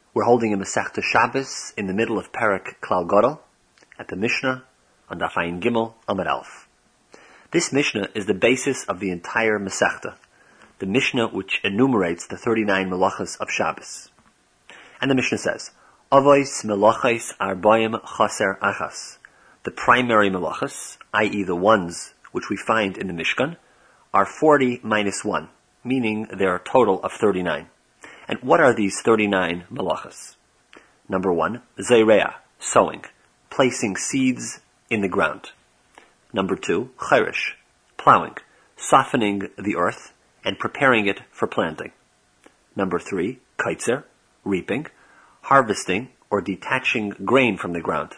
We're holding a Masechta Shabbos in the middle of Perek Klal Gadol at the Mishnah on Daf Ayin Gimel Amud Aleph. This Mishnah is the basis of the entire Masechta, the Mishnah which enumerates the 39 melachos of Shabbos. And the Mishnah says, Avos melachos arbaim chaser achas. The primary melachos, i.e. the ones which we find in the Mishkan, are 40 minus 1, meaning there are a total of 39. And what are these 39 melachos? Number 1, zeireah, sowing, placing seeds in the ground. Number 2, cherish, plowing, softening the earth and preparing it for planting. Number 3, kaitzer, reaping, harvesting or detaching grain from the ground.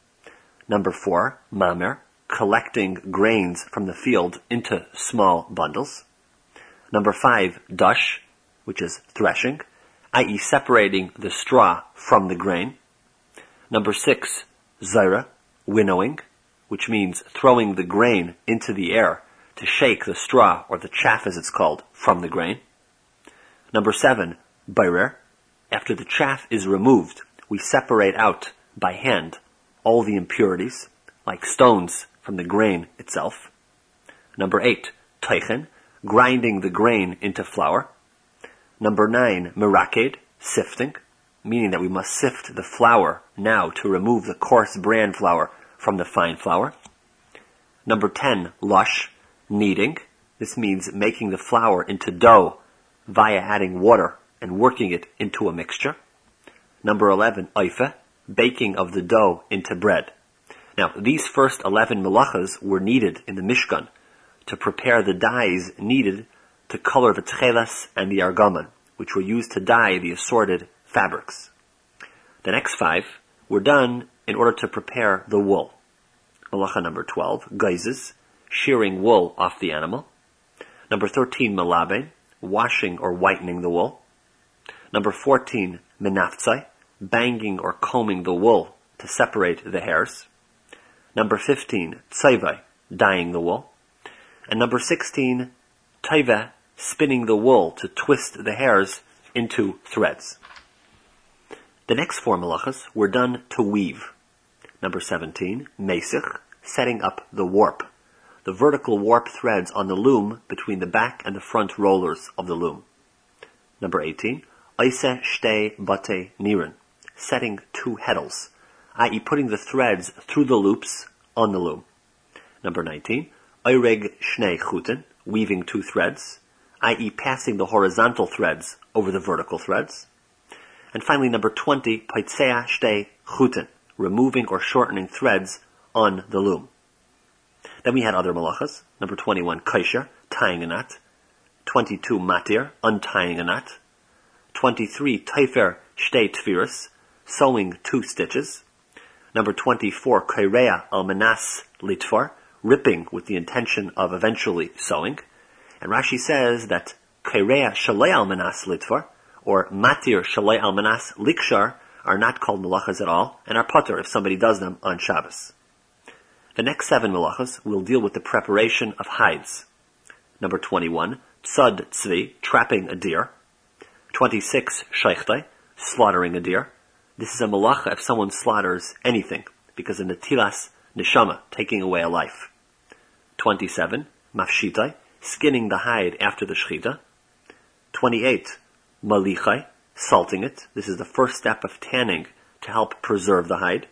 Number 4, mamer, collecting grains from the field into small bundles. Number 5, dash, which is threshing, i.e. separating the straw from the grain. Number 6, zaira, winnowing, which means throwing the grain into the air to shake the straw, or the chaff as it's called, from the grain. Number 7, bairer, after the chaff is removed, we separate out by hand all the impurities, like stones, from the grain itself. Number 8, teichen, grinding the grain into flour. Number 9, meraked, sifting, meaning that we must sift the flour now to remove the coarse bran flour from the fine flour. Number 10, lush, kneading. This means making the flour into dough via adding water and working it into a mixture. Number 11, oife, baking of the dough into bread. Now, these first 11 melachos were needed in the Mishkan to prepare the dyes needed to color the tchelas and the argaman, which were used to dye the assorted fabrics. The next 5 were done in order to prepare the wool. Malacha number 12, geizes, shearing wool off the animal. Number 13, melaben, washing or whitening the wool. Number 14, menaftzai, banging or combing the wool to separate the hairs. Number 15, tzayvai, dyeing the wool. And number 16, taiva, spinning the wool to twist the hairs into threads. The next 4 melachos were done to weave. Number 17, mesich, setting up the warp, the vertical warp threads on the loom between the back and the front rollers of the loom. Number 18, oise shtei bate niren, setting 2 heddles, i.e. putting the threads through the loops on the loom. Number 19, oireg shnei chuten, weaving 2 threads, i.e. passing the horizontal threads over the vertical threads. And finally, number 20, paitzea shtei chuten, removing or shortening threads on the loom. Then we had other melachas. Number 21, kaisher, tying a knot. 22, matir, untying a knot. 23, taifer shtei tfiris, sewing 2 stitches. Number 24, kairea almanas litfar, ripping with the intention of eventually sewing. And Rashi says that kairea shalei almanas litfar, or matir shalei almanas likshar, are not called melachas at all, and are patur if somebody does them on Shabbos. The next 7 melachos will deal with the preparation of hides. Number 21, tzad tzvi, trapping a deer. 26, sheichtai, slaughtering a deer. This is a melacha if someone slaughters anything, because of netilas neshama, taking away a life. 27, mafshitai, skinning the hide after the shechita. 28, malichai, salting it. This is the first step of tanning to help preserve the hide.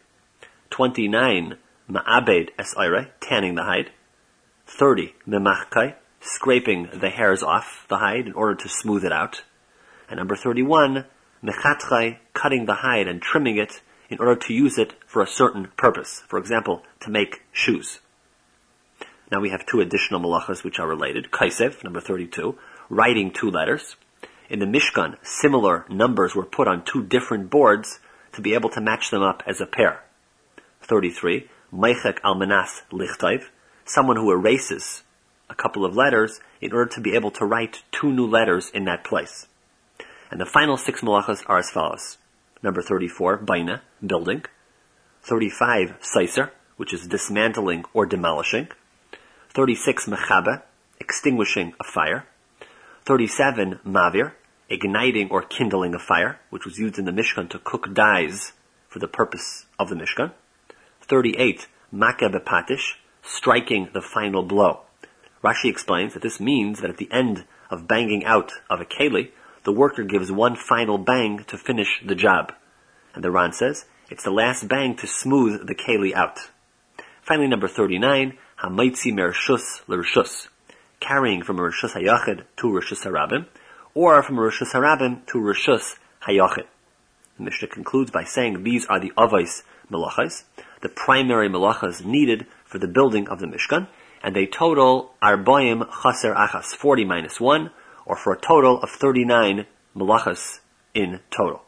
29, ma'abed es aire, tanning the hide. 30, memachkai, scraping the hairs off the hide in order to smooth it out. And number 31, mechatchai, cutting the hide and trimming it in order to use it for a certain purpose. For example, to make shoes. Now we have 2 additional melachas which are related. Kaisev, number 32, writing 2 letters. In the Mishkan, similar numbers were put on 2 different boards to be able to match them up as a pair. 33, meichek almanas lichtaiv, someone who erases a couple of letters in order to be able to write 2 new letters in that place. And the final 6 melachos are as follows. Number 34, baina, building. 35, seiser, which is dismantling or demolishing. 36, mechabe, extinguishing a fire. 37, mavir, igniting or kindling a fire, which was used in the Mishkan to cook dyes for the purpose of the Mishkan. 38, makeh bepatish, striking the final blow. Rashi explains that this means that at the end of banging out of a keli, the worker gives one final bang to finish the job. And the Ran says, it's the last bang to smooth the keli out. Finally, number 39, hamaitzi mershus l'rshus, carrying from a reshus hayachid to reshus harabim, or from a reshus harabim to reshus hayachid. The Mishnah concludes by saying these are the avos melachas, the primary melachas needed for the building of the Mishkan, and they total arbaim chaser achas, 40 minus 1, or for a total of 39 melachas in total.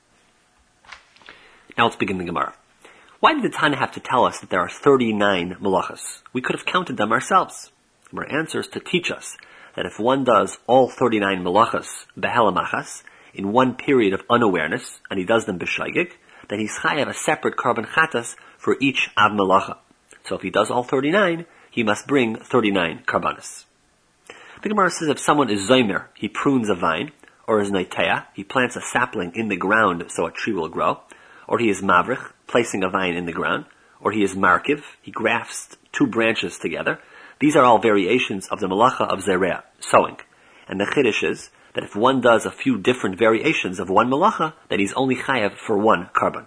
Now let's begin the Gemara. Why did the Tana have to tell us that there are 39 melachas? We could have counted them ourselves. The Gemara answers to teach us that if one does all 39 melachas behelamachas in one period of unawareness, and he does them b'shaygig, then he's chayav a separate carbon chatas for each av melacha. So if he does all 39, he must bring 39 karbanos. The Gemara says if someone is zomer, he prunes a vine, or is noiteah, he plants a sapling in the ground so a tree will grow, or he is mavrich, placing a vine in the ground, or he is markiv, he grafts two branches together. These are all variations of the melacha of zereah, sowing. And the chiddush is that if one does a few different variations of one melacha, then he's only chayav for one carbon.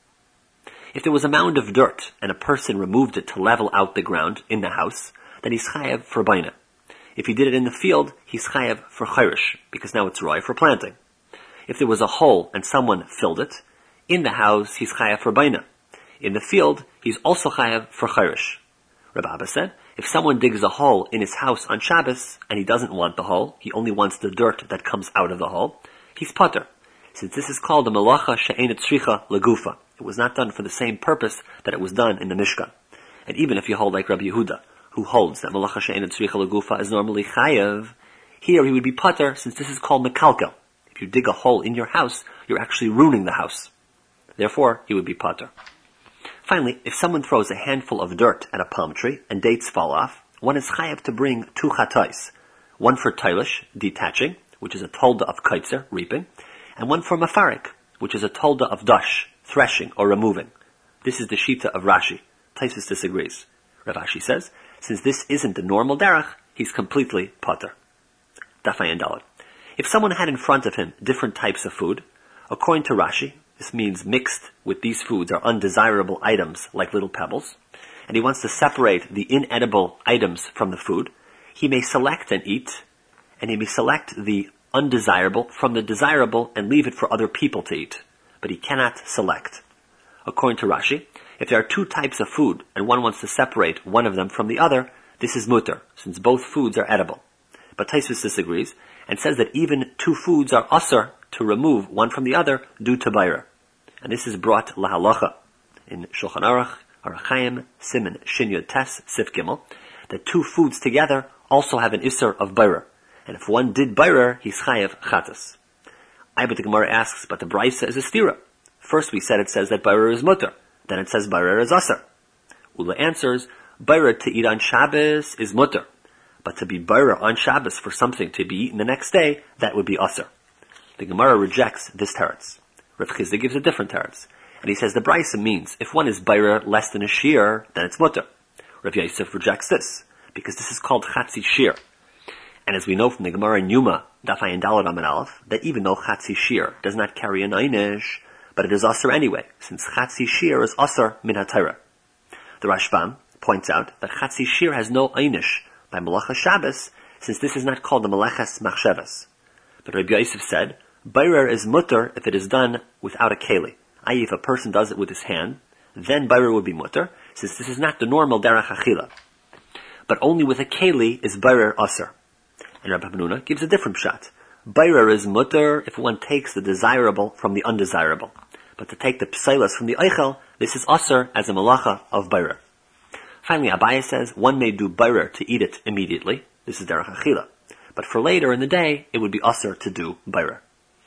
If there was a mound of dirt and a person removed it to level out the ground in the house, then he's chayav for baina. If he did it in the field, he's chayav for chayrish, because now it's roy for planting. If there was a hole and someone filled it, in the house he's chayav for baina. In the field, he's also chayav for chayrish. Rabbi Abba said, if someone digs a hole in his house on Shabbos, and he doesn't want the hole, he only wants the dirt that comes out of the hole, he's pater. Since this is called a melacha she'ein tzricha legufa. It was not done for the same purpose that it was done in the Mishkan. And even if you hold like Rabbi Yehuda, who holds that melacha she'ein tzricha legufa is normally chayav, here he would be pater, since this is called mekalkel. If you dig a hole in your house, you're actually ruining the house. Therefore, he would be pater. Finally, if someone throws a handful of dirt at a palm tree and dates fall off, one is chayav to bring 2 chatais, one for tailish, detaching, which is a tolda of kaitzer, reaping, and one for mafarik, which is a tolda of dash, threshing or removing. This is the shita of Rashi. Taisus disagrees. Rav Ashi says, since this isn't the normal derech, he's completely pater. Dafayan Daled. If someone had in front of him different types of food, according to Rashi, this means mixed with these foods are undesirable items like little pebbles, and he wants to separate the inedible items from the food, he may select and eat, and he may select the undesirable from the desirable and leave it for other people to eat. But he cannot select. According to Rashi, if there are 2 types of food and one wants to separate one of them from the other, this is mutter, since both foods are edible. But Taisus disagrees and says that even 2 foods are asur to remove one from the other due to bayra. And this is brought lahalacha in Shulchan Aruch, Orach Chaim, Siman, Shin Yud Tes, Sif Gimel, that 2 foods together also have an isser of bayra. And if one did bayra, he's chayav chatas. But the Gemara asks, but the Brisa is a stira. First we said it says that bayra is mutter. Then it says bayra is asur. Ula answers, bayra to eat on Shabbos is mutter. But to be bayra on Shabbos for something to be eaten the next day, that would be asur. The Gemara rejects this teretz. Rav Chizda gives a different teretz. And he says the Brisa means, if one is bayra less than a shear, then it's mutter. Rav Yosef rejects this, because this is called chatzi shear. And as we know from the Gemara in Yuma, Daf Ayin Daled Amud Aleph, that even though chatzi shear does not carry an einish, but it is asur anyway, since chatzi shear is asur min haTorah. The Rashbam points out that chatzi shear has no einish by Melacha Shabbos, since this is not called the Meleches Machshavas. But Rabbi Yosef said, bayra is mutter if it is done without a keli. I.e., if a person does it with his hand, then bayra would be mutter, since this is not the normal derech achila. But only with a keli is bayra asur. And Rabbi Hanuna gives a different shot. Bayra is mutter if one takes the desirable from the undesirable. But to take the psailas from the eichel, this is asur as a malacha of bayra. Finally, Abaye says one may do bayra to eat it immediately. This is derech achila. But for later in the day, it would be asur to do bayra.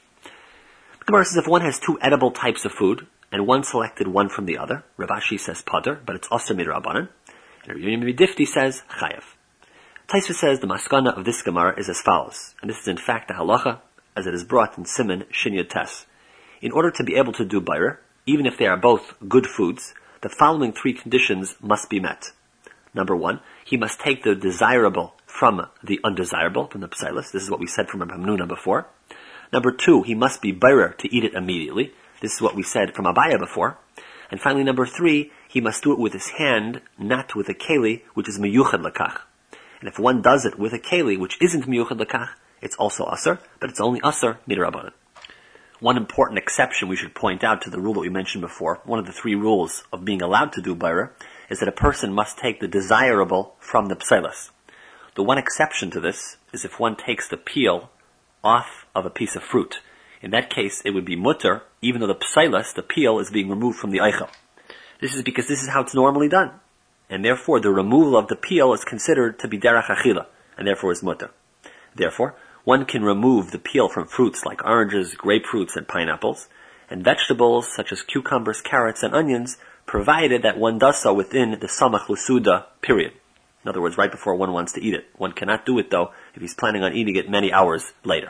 The Gemara says if one has 2 edible types of food, and one selected one from the other, Rav Ashi says pater, but it's asur midrabanan, and Rabbi Difti says chayav. Taisva says the maskana of this Gemara is as follows, and this is in fact the halacha as it is brought in Siman Shin Yud Tes. In order to be able to do Bayer, even if they are both good foods, the following three conditions must be met. Number one, he must take the desirable from the undesirable, from the psilus. This is what we said from Rabbi Hamnuna before. Number two, he must be Bayer to eat it immediately. This is what we said from Abaya before. And finally, number three, he must do it with his hand, not with a keli, which is miyuchad lakach. And if one does it with a keli, which isn't miyuchad lakach, it's also asr, but it's only asr midrabanan. One important exception we should point out to the rule that we mentioned before, one of the three rules of being allowed to do Bayer, is that a person must take the desirable from the psilus. The one exception to this is if one takes the peel off of a piece of fruit. In that case, it would be mutter, even though the psilus, the peel, is being removed from the eichel. This is because this is how it's normally done. And therefore, the removal of the peel is considered to be derech achila, and therefore is mutter. Therefore, one can remove the peel from fruits like oranges, grapefruits, and pineapples, and vegetables such as cucumbers, carrots, and onions, provided that one does so within the samach lusuda period. In other words, right before one wants to eat it. One cannot do it, though, if he's planning on eating it many hours later.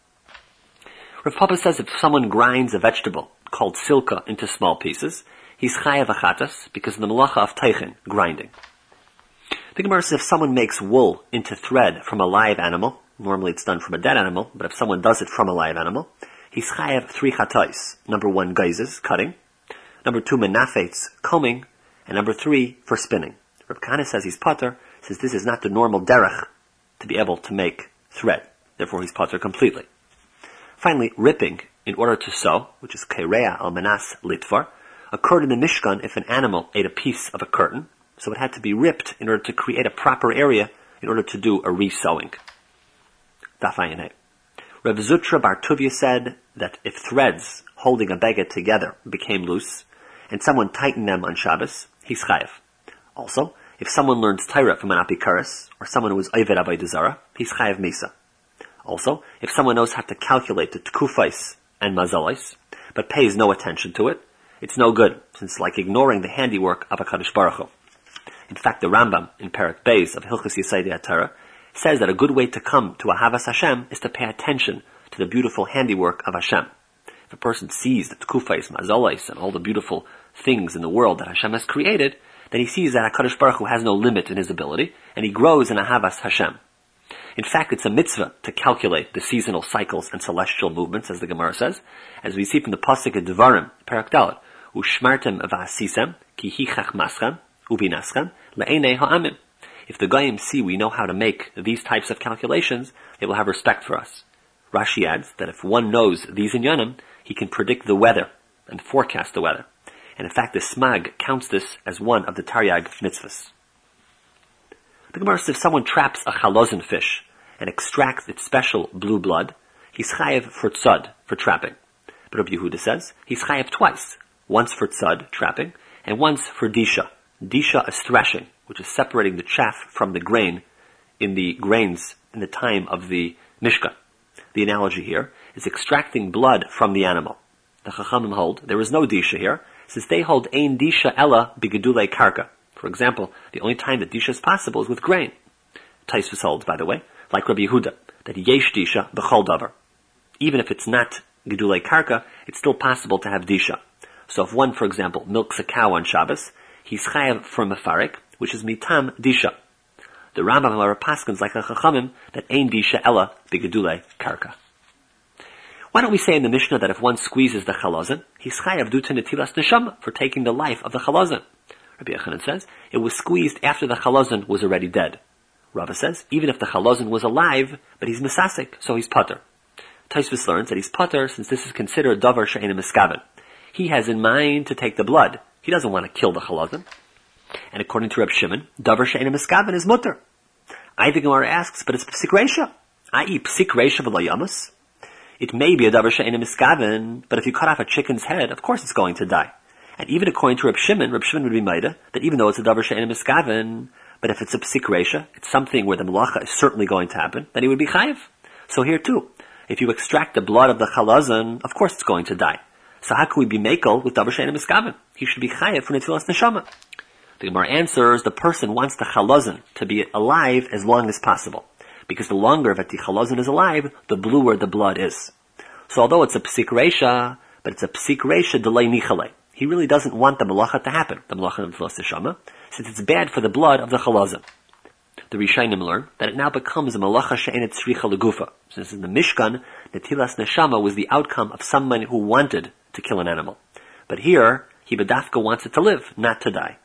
Rav Papa says if someone grinds a vegetable called silka into small pieces, he's chayav achatas because of the malacha of teichin, grinding. The Gemara says if someone makes wool into thread from a live animal, normally it's done from a dead animal, but if someone does it from a live animal, he's chayav 3 chatais. Number 1, geizes, cutting. Number 2, menafetz, combing. And number 3, for spinning. Reb Kahana says he's pater, says this is not the normal derech to be able to make thread. Therefore he's pater completely. Finally, ripping in order to sew, which is kerea al manas litvar, occurred in the Mishkan if an animal ate a piece of a curtain, so it had to be ripped in order to create a proper area in order to do a re-sewing. Daf Ayin Hey. Rav Zutra Bar Tuvia said that if threads holding a beged together became loose, and someone tightened them on Shabbos, he's chayav. Also, if someone learns Torah from an apikaris, or someone who is Oved Avodah Zarah, he's chayav misa. Also, if someone knows how to calculate the tkufais and mazalais, but pays no attention to it, it's no good, since it's like ignoring the handiwork of HaKadosh Baruch Hu. In fact, the Rambam in Perek Beis of Hilchos Yesodei HaTorah says that a good way to come to Ahavas Hashem is to pay attention to the beautiful handiwork of Hashem. If a person sees the tkufais, mazalais, and all the beautiful things in the world that Hashem has created, then he sees that HaKadosh Baruch Hu has no limit in his ability, and he grows in Ahavas Hashem. In fact, it's a mitzvah to calculate the seasonal cycles and celestial movements, as the Gemara says, as we see from the pasuk of Devarim, Perek Dalet, Ushmartem v'asisem ki hichach maschem ubinaschem le'enei ha'amim. If the Goyim see we know how to make these types of calculations, they will have respect for us. Rashi adds that if one knows these inyanim, he can predict the weather and forecast the weather. And in fact, the Smag counts this as one of the Taryag mitzvahs. The Gemara says if someone traps a chalozin fish and extracts its special blue blood, he's chayav for tzad, for trapping. But Rabbi Yehuda says he's chayav twice, once for tzad, trapping, and once for disha. Disha is threshing, which is separating the chaff from the grain in the grains in the time of the Mishkan. The analogy here is extracting blood from the animal. The Chachamim hold there is no disha here, since they hold ein disha ella bigedulei karka. For example, the only time that disha is possible is with grain. Taisvus holds, by the way, like Rabbi Yehuda, that yesh disha b'chol davar. Even if it's not gedulei karka, it's still possible to have disha. So if one, for example, milks a cow on Shabbos, he's chayav for mefarik, which is mitam disha. The Rambam however paskins like the Chachamim that ein disha ella b'gedulei karka. Why don't we say in the Mishnah that if one squeezes the chalazon, he's chayav due to netilas neshama for taking the life of the chalazon? Rabbi Yochanan says it was squeezed after the chalazon was already dead. Rava says even if the chalazon was alive, but he's misasik, so he's pater. Taisvus learns that he's pater since this is considered davar she'eina miskaven. He has in mind to take the blood. He doesn't want to kill the chalazon. And according to Reb Shimon, davar she'eina miskaven is mutter. I the Gemara asks, but it's psik reisha, i.e. psik reisha v'lo yamus. It may be a davar she'eina miskaven, but if you cut off a chicken's head, of course it's going to die. And even according to Reb Shimon would be maida that even though it's a davar she'eina miskaven, but if it's a psik reisha, it's something where the malacha is certainly going to happen, then he would be chayiv. So here too, if you extract the blood of the chalazon, of course it's going to die. So how can we be makel with davar she'eina miskaven? He should be chayiv for netilas neshama. The Gemara answers the person wants the chalazon to be alive as long as possible. because the longer that the chalazon is alive, the bluer the blood is. So although it's a psik reisha, but it's a psik reisha delay nichale. He really doesn't want the malacha to happen, the malacha of Netilas Neshama, since it's bad for the blood of the chalazon. The Rishonim learn that it now becomes a malacha she'enet tzricha legufa, since in the Mishkan, Netilas Neshama was the outcome of someone who wanted to kill an animal. But here, he bedafka wants it to live, not to die.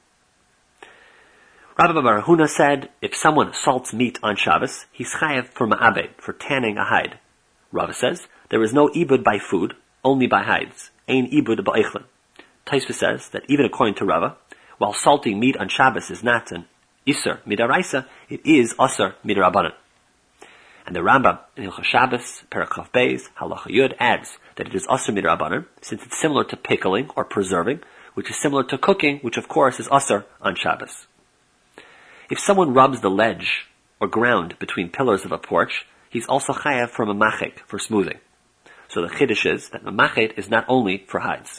Rabbi Bar Huna said, if someone salts meat on Shabbos, he's chayav for ma'abed, for tanning a hide. Rava says, there is no ibud by food, only by hides. Ein ibud ba'eichlin. Taisva says that even according to Rava, while salting meat on Shabbos is not an Isser midaraisa, it is Asr midarabanan. And the Rambam in Hilchos Shabbos, Parakaf Beis, Halacha Yud, adds that it is Asr midarabanan, since it's similar to pickling or preserving, which is similar to cooking, which of course is Asr on Shabbos. If someone rubs the ledge or ground between pillars of a porch, he's also chayav for mamachet, for smoothing. So the chiddush is that mamachet is not only for hides.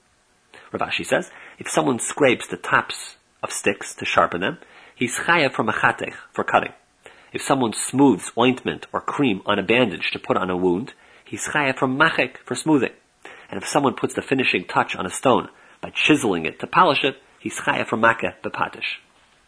Rav Ashi says, if someone scrapes the tops of sticks to sharpen them, he's chayav for machatech, for cutting. If someone smooths ointment or cream on a bandage to put on a wound, he's chayav for machek, for smoothing. And if someone puts the finishing touch on a stone by chiseling it to polish it, he's chayav for makeh bepatish.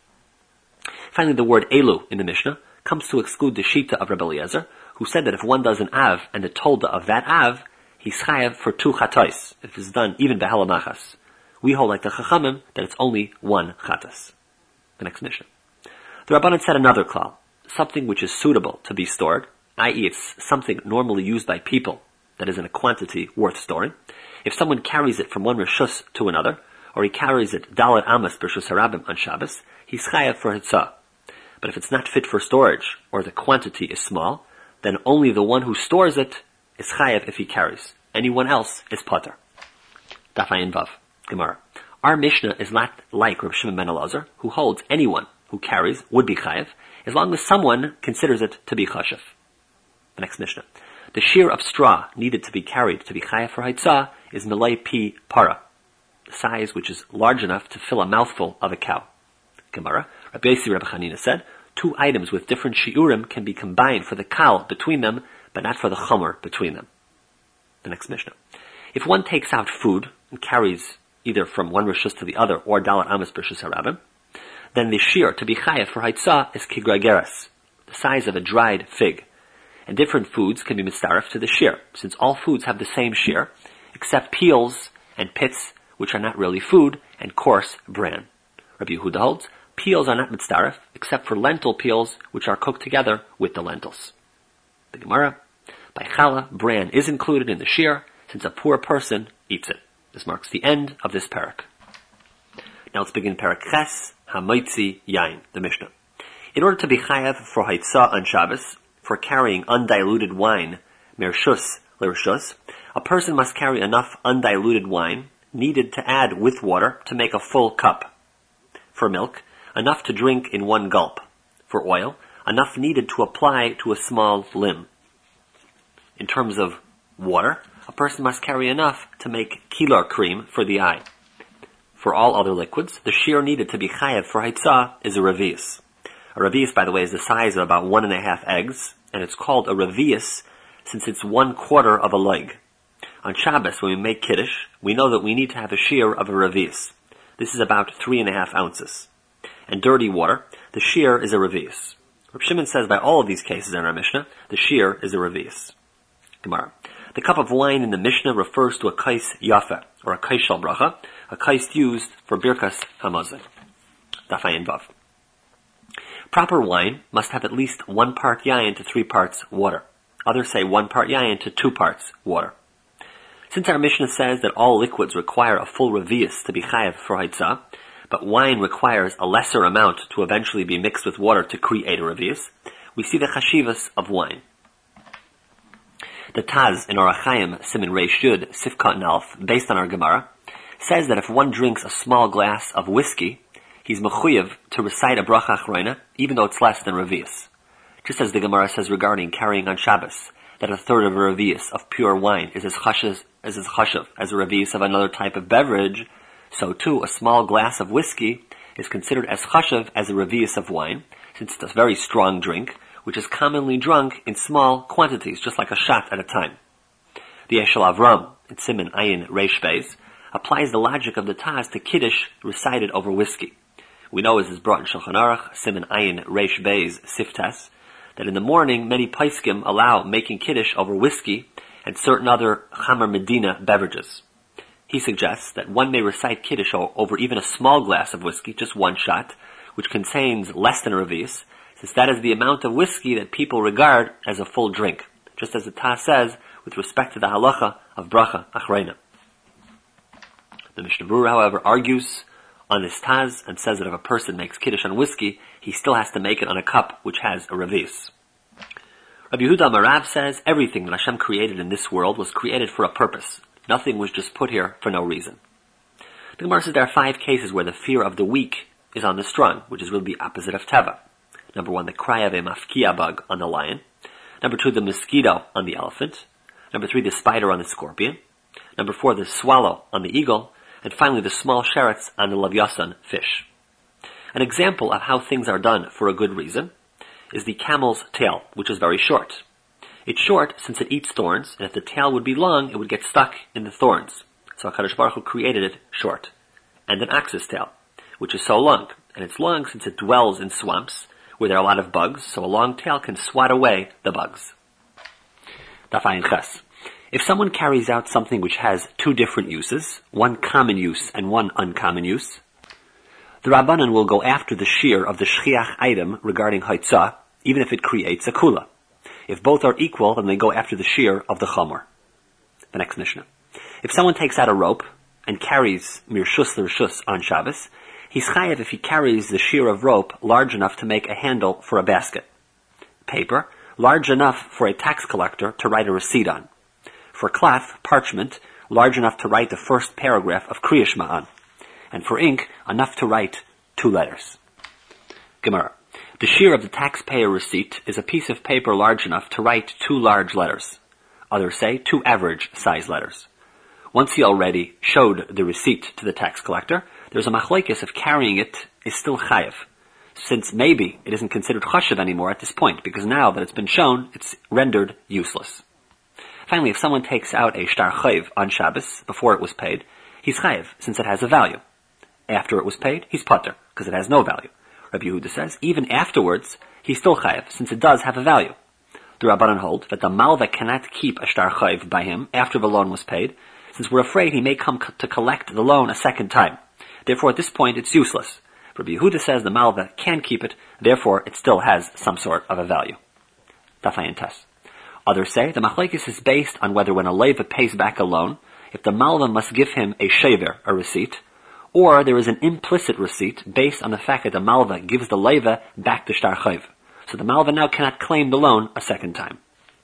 Finally, the word elu in the Mishnah comes to exclude the shita of Rabbi Eliezer, who said that if one does an av and the tolda of that av, he's chayav for 2 chatos, if it's done even behelamachas. We hold like the chachamim that it's only 1 chatas. The next Mishnah. The Rabbanan said another klal, something which is suitable to be stored, i.e. it's something normally used by people that is in a quantity worth storing. If someone carries it from one reshus to another, or he carries it dalet amas b'reshus harabim on Shabbos, he's chayav for hitzah. But if it's not fit for storage, or the quantity is small, then only the one who stores it is chayav if he carries. Anyone else is pater. Daf Ayin Vav, Gemara. Our Mishnah is not like Rav Shimon ben Elazar, who holds anyone who carries would be chayav, as long as someone considers it to be chashav. The next Mishnah. The shear of straw needed to be carried to be chayav for haitzah is milay pi para, the size which is large enough to fill a mouthful of a cow. Gemara. Rabbi Yossi Rabbi Chanina said, 2 items with different shiurim can be combined for the kal between them, but not for the chomer between them. The next Mishnah. If one takes out food and carries either from one rishus to the other, or dalat amas b'rishus harabim, then the shear to be chayav for haitzah is kigrageres, the size of a dried fig. And different foods can be mistaref to the shear, since all foods have the same shear, except peels and pits, which are not really food, and coarse bran. Rabbi Yehuda holds, peels are not mitzdaref, except for lentil peels, which are cooked together with the lentils. The Gemara, by challah, bran is included in the shear, since a poor person eats it. This marks the end of this parak. Now let's begin parak ches, hamoitzi yain, the Mishnah. In order to be chayav for haitzah on Shabbos, for carrying undiluted wine, mershus lershus, a person must carry enough undiluted wine, needed to add with water to make a full cup. For milk, enough to drink in 1 gulp. For oil, enough needed to apply to a small limb. In terms of water, a person must carry enough to make kilar cream for the eye. For all other liquids, the shear needed to be chayav for haitzah is a revius. A revius, by the way, is the size of about 1.5 eggs, and it's called a revius since it's 1/4 of a leg. On Shabbos, when we make kiddush, we know that we need to have a shear of a revius. This is about 3.5 ounces. And dirty water, the shear is a revius. Reb Shimon says by all of these cases in our Mishnah, the shear is a revius. Gemara. The cup of wine in the Mishnah refers to a kais yafa, or a kais shel bracha, a kais used for birkas hamazon. Daf Ayin Vav. Proper wine must have at least 1 part yayin to 3 parts water. Others say 1 part yayin to 2 parts water. Since our Mishnah says that all liquids require a full revius to be chayav for haitzah, but wine requires a lesser amount to eventually be mixed with water to create a revius, we see the chashivas of wine. The Taz in Orach Chaim Simin Reish Yud Sifkat Nalf, based on our Gemara, says that if one drinks a small glass of whiskey, he's mechuyev to recite a bracha achroina, even though it's less than revius. Just as the Gemara says regarding carrying on Shabbos, that 1/3 of a revius of pure wine is as chashav as a revius of another type of beverage, so too a small glass of whiskey is considered as chashav as a revius of wine, since it's a very strong drink, which is commonly drunk in small quantities, just like a shot at a time. The Eshel Avram, in Siman Ayin Reish Beis, applies the logic of the Taz to Kiddush recited over whiskey. We know, as is brought in Shulchan Aruch, Siman Ayin Reish Beis Siftas, that in the morning many Paiskim allow making Kiddush over whiskey and certain other Chamer Medina beverages. He suggests that one may recite Kiddush over even a small glass of whiskey, just one shot, which contains less than a revius, since that is the amount of whiskey that people regard as a full drink, just as the Taz says with respect to the halacha of bracha achreina. The Mishnah Berurah, however, argues on this Taz and says that if a person makes Kiddush on whiskey, he still has to make it on a cup which has a revius. Rabbi Yehuda Marav says everything that Hashem created in this world was created for a purpose. Nothing was just put here for no reason. The Gemara says there are 5 cases where the fear of the weak is on the strong, which is really the opposite of teva. Number 1, the cry of a mafkia bug on the lion. Number 2, the mosquito on the elephant. Number 3, the spider on the scorpion. Number 4, the swallow on the eagle. And finally, the small sherets on the lavyasan fish. An example of how things are done for a good reason is the camel's tail, which is very short. It's short since it eats thorns, and if the tail would be long, it would get stuck in the thorns. So HaKadosh Baruch Hu created it short. And an ox's tail, which is so long. And it's long since it dwells in swamps, where there are a lot of bugs, so a long tail can swat away the bugs. Daf Ayin Ches. If someone carries out something which has 2 different uses, one common use and one uncommon use, the Rabbanan will go after the shear of the shchiach item regarding haitzah, even if it creates a kula. If both are equal, then they go after the shear of the chomer. The next Mishnah. If someone takes out a rope and carries mirshus l'rshus on Shabbos, he's chayav if he carries the shear of rope large enough to make a handle for a basket. Paper, large enough for a tax collector to write a receipt on. For cloth, parchment, large enough to write the first paragraph of Kriya Shema on. And for ink, enough to write 2 letters. Gemara. The shear of the taxpayer receipt is a piece of paper large enough to write 2 large letters. Others say 2 average size letters. Once he already showed the receipt to the tax collector, there's a machlokes if carrying it is still chayav, since maybe it isn't considered chashav anymore at this point, because now that it's been shown, it's rendered useless. Finally, if someone takes out a shtar chayiv on Shabbos before it was paid, he's chayiv, since it has a value. After it was paid, he's pater, because it has no value. Rabbi Yehuda says, even afterwards, he's still chayiv, since it does have a value. The Rabbanan hold that the malva cannot keep a shtar chayiv by him after the loan was paid, since we're afraid he may come to collect the loan a second time. Therefore, at this point, it's useless. Rabbi Yehuda says the malva can keep it, therefore it still has some sort of a value. Daf Ayin Tes. Others say the machlokes is based on whether when a leva pays back a loan, if the malva must give him a shever, a receipt, or there is an implicit receipt based on the fact that the malva gives the leva back to shtar chayiv. So the malva now cannot claim the loan a second time.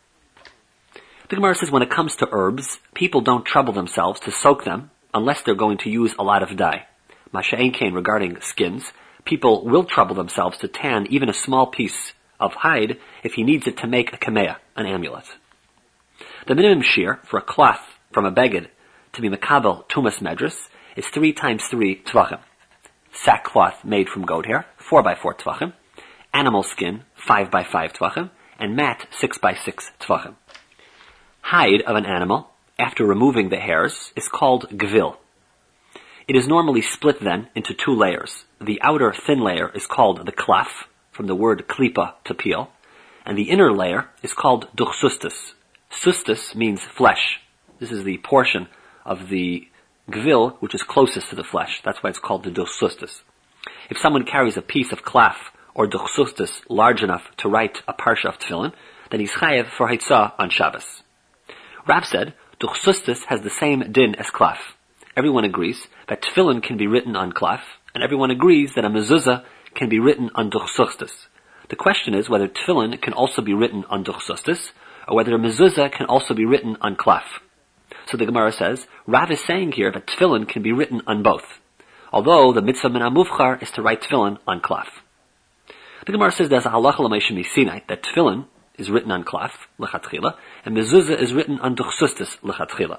The Gemara says when it comes to herbs, people don't trouble themselves to soak them unless they're going to use a lot of dye. Masha'en Kain regarding skins, people will trouble themselves to tan even a small piece of hide if he needs it to make a kameah, an amulet. The minimum shear for a cloth from a beged to be makabel tumas medris is 3 times 3 tvachim. Sackcloth made from goat hair, 4 by 4 tvachim. Animal skin, 5 by 5 tvachim. And mat, 6 by 6 tvachim. Hide of an animal, after removing the hairs, is called gvil. It is normally split then into 2 layers. The outer thin layer is called the klaf, from the word klipa, to peel, and the inner layer is called duchsustus. Sustus means flesh. This is the portion of the gvil which is closest to the flesh. That's why it's called the duchsustus. If someone carries a piece of klaf or duchsustus large enough to write a parsha of tefillin, then he's chayev for haitzah on Shabbos. Rav said, duchsustus has the same din as klaf. Everyone agrees that tefillin can be written on klaf, and everyone agrees that a mezuzah can be written on duchsustus. The question is whether tefillin can also be written on duchsustus, or whether a mezuzah can also be written on klaf. So the Gemara says, Rav is saying here that tefillin can be written on both, although the mitzvah min hamuvchar is to write tefillin on klaf. The Gemara says there's a halacha l'meisha misinai that tefillin is written on klaf, lechatchila, and mezuzah is written on duchsustus, lechatchila.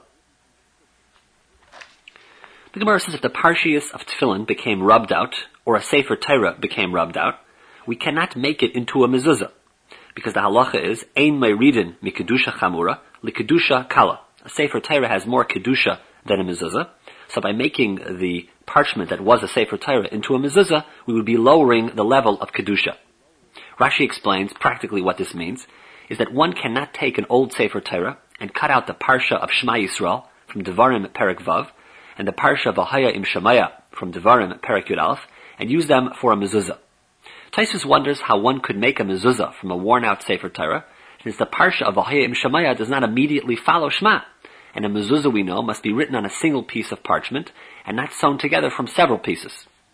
The Gemara says if the parshias of tefillin became rubbed out, or a sefer Torah became rubbed out, we cannot make it into a mezuzah, because the halacha is ein meiridin mikedusha chamura likedusha kala. A Sefer Torah has more kedusha than a mezuzah. So by making the parchment that was a Sefer Torah into a mezuzah, we would be lowering the level of kedusha. Rashi explains practically what this means, is that one cannot take an old Sefer Torah and cut out the parsha of Shema Yisrael from Devarim Perek Vav, and the parsha of Ahaya im Shemaya from Devarim Perek Yud Aleph, and use them for a mezuzah. Tosfos wonders how one could make a mezuzah from a worn-out Sefer Torah, since the parsha of Ahaya im Shemaya does not immediately follow Shema, and a mezuzah, we know, must be written on a single piece of parchment, and not sewn together from several pieces.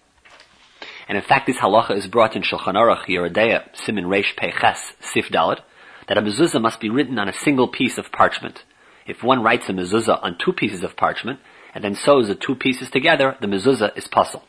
And in fact, this halacha is brought in Shulchan Aruch Yerodea Simin Reish Pei Ches Sif Daled, that a mezuzah must be written on a single piece of parchment. If one writes a mezuzah on 2 pieces of parchment, and then sews the 2 pieces together, the mezuzah is pasul.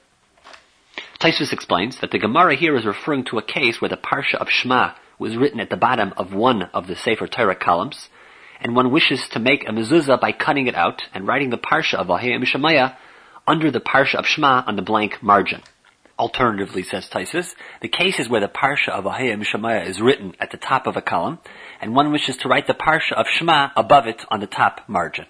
Tosfos explains that the Gemara here is referring to a case where the parsha of Shema was written at the bottom of one of the Sefer Torah columns, and one wishes to make a mezuzah by cutting it out and writing the parsha of Ahaya im Shemaya under the parsha of Shema on the blank margin. Alternatively, says Tosfos, the case is where the parsha of Ahaya im Shemaya is written at the top of a column, and one wishes to write the parsha of Shema above it on the top margin.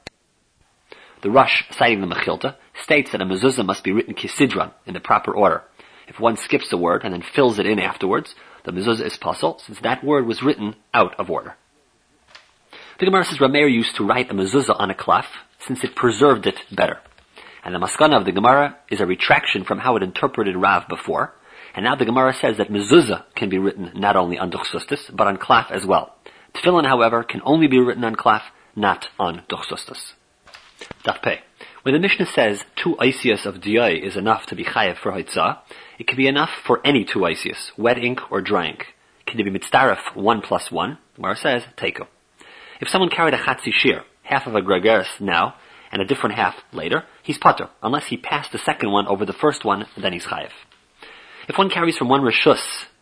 The Rosh, citing the Mechilta, states that a mezuzah must be written kisidron, in the proper order. If one skips a word and then fills it in afterwards, the mezuzah is pasul, since that word was written out of order. The Gemara says Rameir used to write a mezuzah on a klaf, since it preserved it better. And the maskana of the Gemara is a retraction from how it interpreted Rav before, and now the Gemara says that mezuzah can be written not only on duchsustis, but on klaf as well. Tefillin, however, can only be written on klaf, not on duchsustis. Daf Pei. When the Mishnah says 2 oisias of diyai is enough to be chayev for haitzah, it can be enough for any 2 oisias, wet ink or dry ink. Can it be mitzdaref 1 plus 1? The Gemara says teiko. If someone carried a chatzi shir, half of a gregaris now, and a different half later, he's patur, unless he passed the second one over the first one, then he's chayev. If one carries from one rishus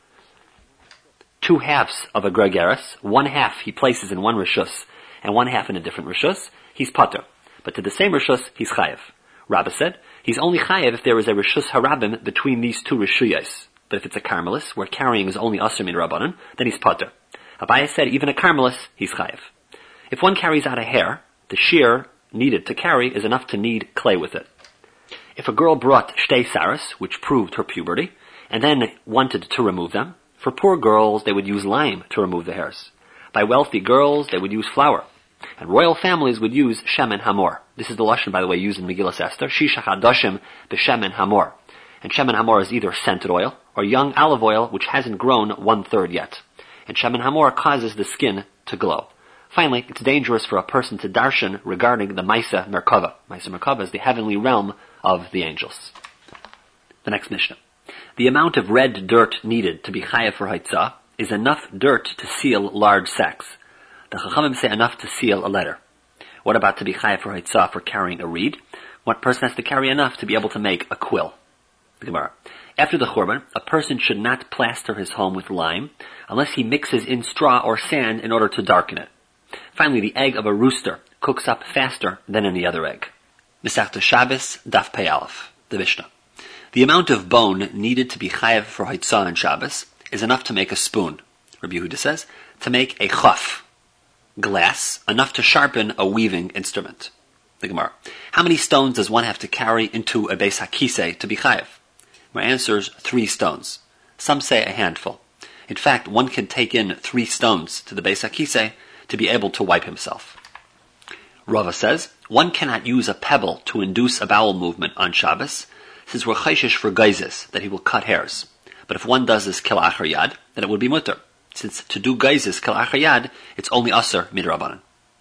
2 halves of a gregaris, 1 half he places in one rishus, and 1 half in a different rishus, he's patur. But to the same rishus, he's chayev. Rabbah said, he's only chayev if there is a rishus harabim between these 2 rishuyas. But if it's a karmelis, where carrying is only asur min rabbanan, then he's patur. Abaye said, even a karmelis, he's chayev. If one carries out a hair, the shear needed to carry is enough to knead clay with it. If a girl brought shtei saras, which proved her puberty, and then wanted to remove them, for poor girls they would use lime to remove the hairs. By wealthy girls they would use flour. And royal families would use shemen hamor. This is the lashon, by the way, used in Megillas Esther, shisha chadoshim b'shemen hamor. And shemen hamor is either scented oil or young olive oil which hasn't grown 1/3 yet. And shemen hamor causes the skin to glow. Finally, it's dangerous for a person to darshan regarding the Maisa Merkava. Maisa Merkava is the heavenly realm of the angels. The next Mishnah. The amount of red dirt needed to be chayav for haitzah is enough dirt to seal large sacks. The Chachamim say enough to seal a letter. What about to be chayav for haitzah for carrying a reed? One person has to carry enough to be able to make a quill. The Gemara. After the Churban, a person should not plaster his home with lime unless he mixes in straw or sand in order to darken it. Finally, the egg of a rooster cooks up faster than any other egg. Masechta Shabbos, Daf Pei Aleph, the Mishnah. The amount of bone needed to be chayav for haitzah on Shabbos is enough to make a spoon. Rabbi Yehuda says, to make a chaf, glass, enough to sharpen a weaving instrument. The Gemara. How many stones does one have to carry into a beis hakisei to be chayav? My answer is 3 stones. Some say a handful. In fact, one can take in 3 stones to the beis hakisei to be able to wipe himself. Rava says, one cannot use a pebble to induce a bowel movement on Shabbos, since we're chayshish for geizes, that he will cut hairs. But if one does this k'la'achar yad, then it would be mutter, since to do geizes k'la'achar yad, it's only asur midrabanan.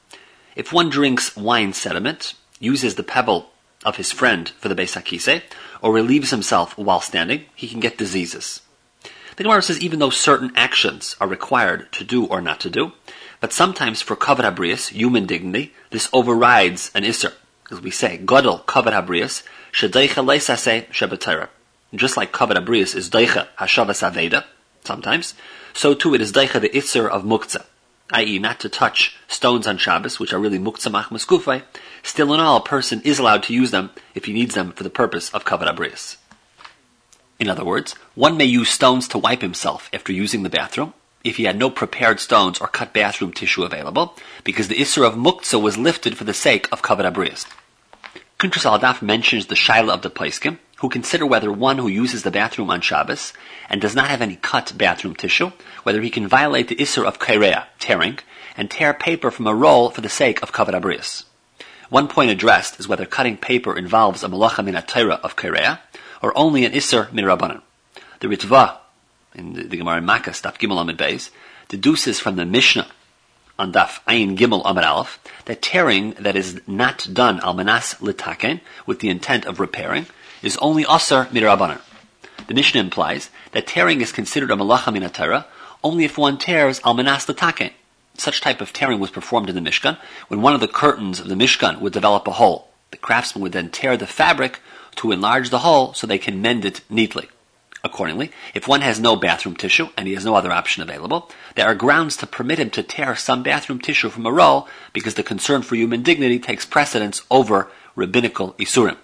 If one drinks wine sediment, uses the pebble of his friend for the beis hakisei, or relieves himself while standing, he can get diseases. The Gemara says even though certain actions are required to do or not to do, but sometimes for kavod habrius, human dignity, this overrides an isser. As we say, gadol kavod habrius, shedeicha leisase shebetayra. Just like kavod habrius is deicha hashavas aveda, sometimes, so too it is deicha the isser of muktzah, i.e. not to touch stones on Shabbos, which are really muktzah machmas kufay. Still in all, a person is allowed to use them if he needs them for the purpose of kavod habrius. In other words, one may use stones to wipe himself after using the bathroom, if he had no prepared stones or cut bathroom tissue available, because the Isser of Muktzah was lifted for the sake of Kavod Abrius. Kuntres al-Daf mentions the Shaila of the Poskim, who consider whether one who uses the bathroom on Shabbos and does not have any cut bathroom tissue, whether he can violate the Isser of Kairea, tearing, and tear paper from a roll for the sake of Kavod Abrius. One point addressed is whether cutting paper involves a malacha min atayra of Kairea, or only an Isser min Rabbanan. The Ritva, in the Gemara in Makkah, Daf Gimel Amud Beis, deduces from the Mishnah on Daf Ayin Gimel Amud Aleph that tearing that is not done al manas litaken with the intent of repairing is only Asar Midirabanan. The Mishnah implies that tearing is considered a malacha min atayra only if one tears al manas litaken. Such type of tearing was performed in the Mishkan when one of the curtains of the Mishkan would develop a hole. The craftsman would then tear the fabric to enlarge the hole so they can mend it neatly. Accordingly, if one has no bathroom tissue and he has no other option available, there are grounds to permit him to tear some bathroom tissue from a roll because the concern for human dignity takes precedence over rabbinical isurim.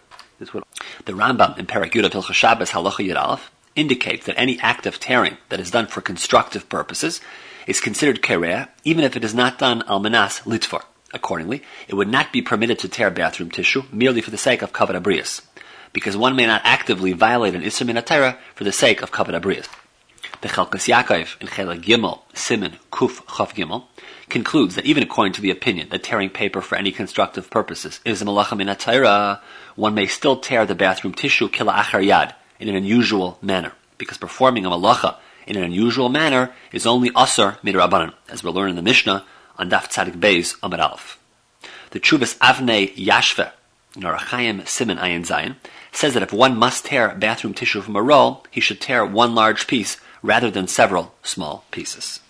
The Rambam in Perek Yud of Hilchos Shabbos Halacha Yud Aleph indicates that any act of tearing that is done for constructive purposes is considered kereah, even if it is not done al manas litvar. Accordingly, it would not be permitted to tear bathroom tissue merely for the sake of Kavod Abrius, because one may not actively violate an Isser min atayra for the sake of Kavod Abrius. The Chalkas Yaakov in Chelek Gimel, Siman Kuf Chav Gimel, concludes that even according to the opinion that tearing paper for any constructive purposes is a malacha min atayra, one may still tear the bathroom tissue kila achar yad in an unusual manner, because performing a malacha in an unusual manner is only Asar Midrabanan, as we'll learn in the Mishnah on Daf Tzadik Beis Amud Aleph. The Chuvas Avnei Yashve in Orach Chaim Siman Ayin Zayin says that if one must tear bathroom tissue from a roll, he should tear one large piece rather than several small pieces.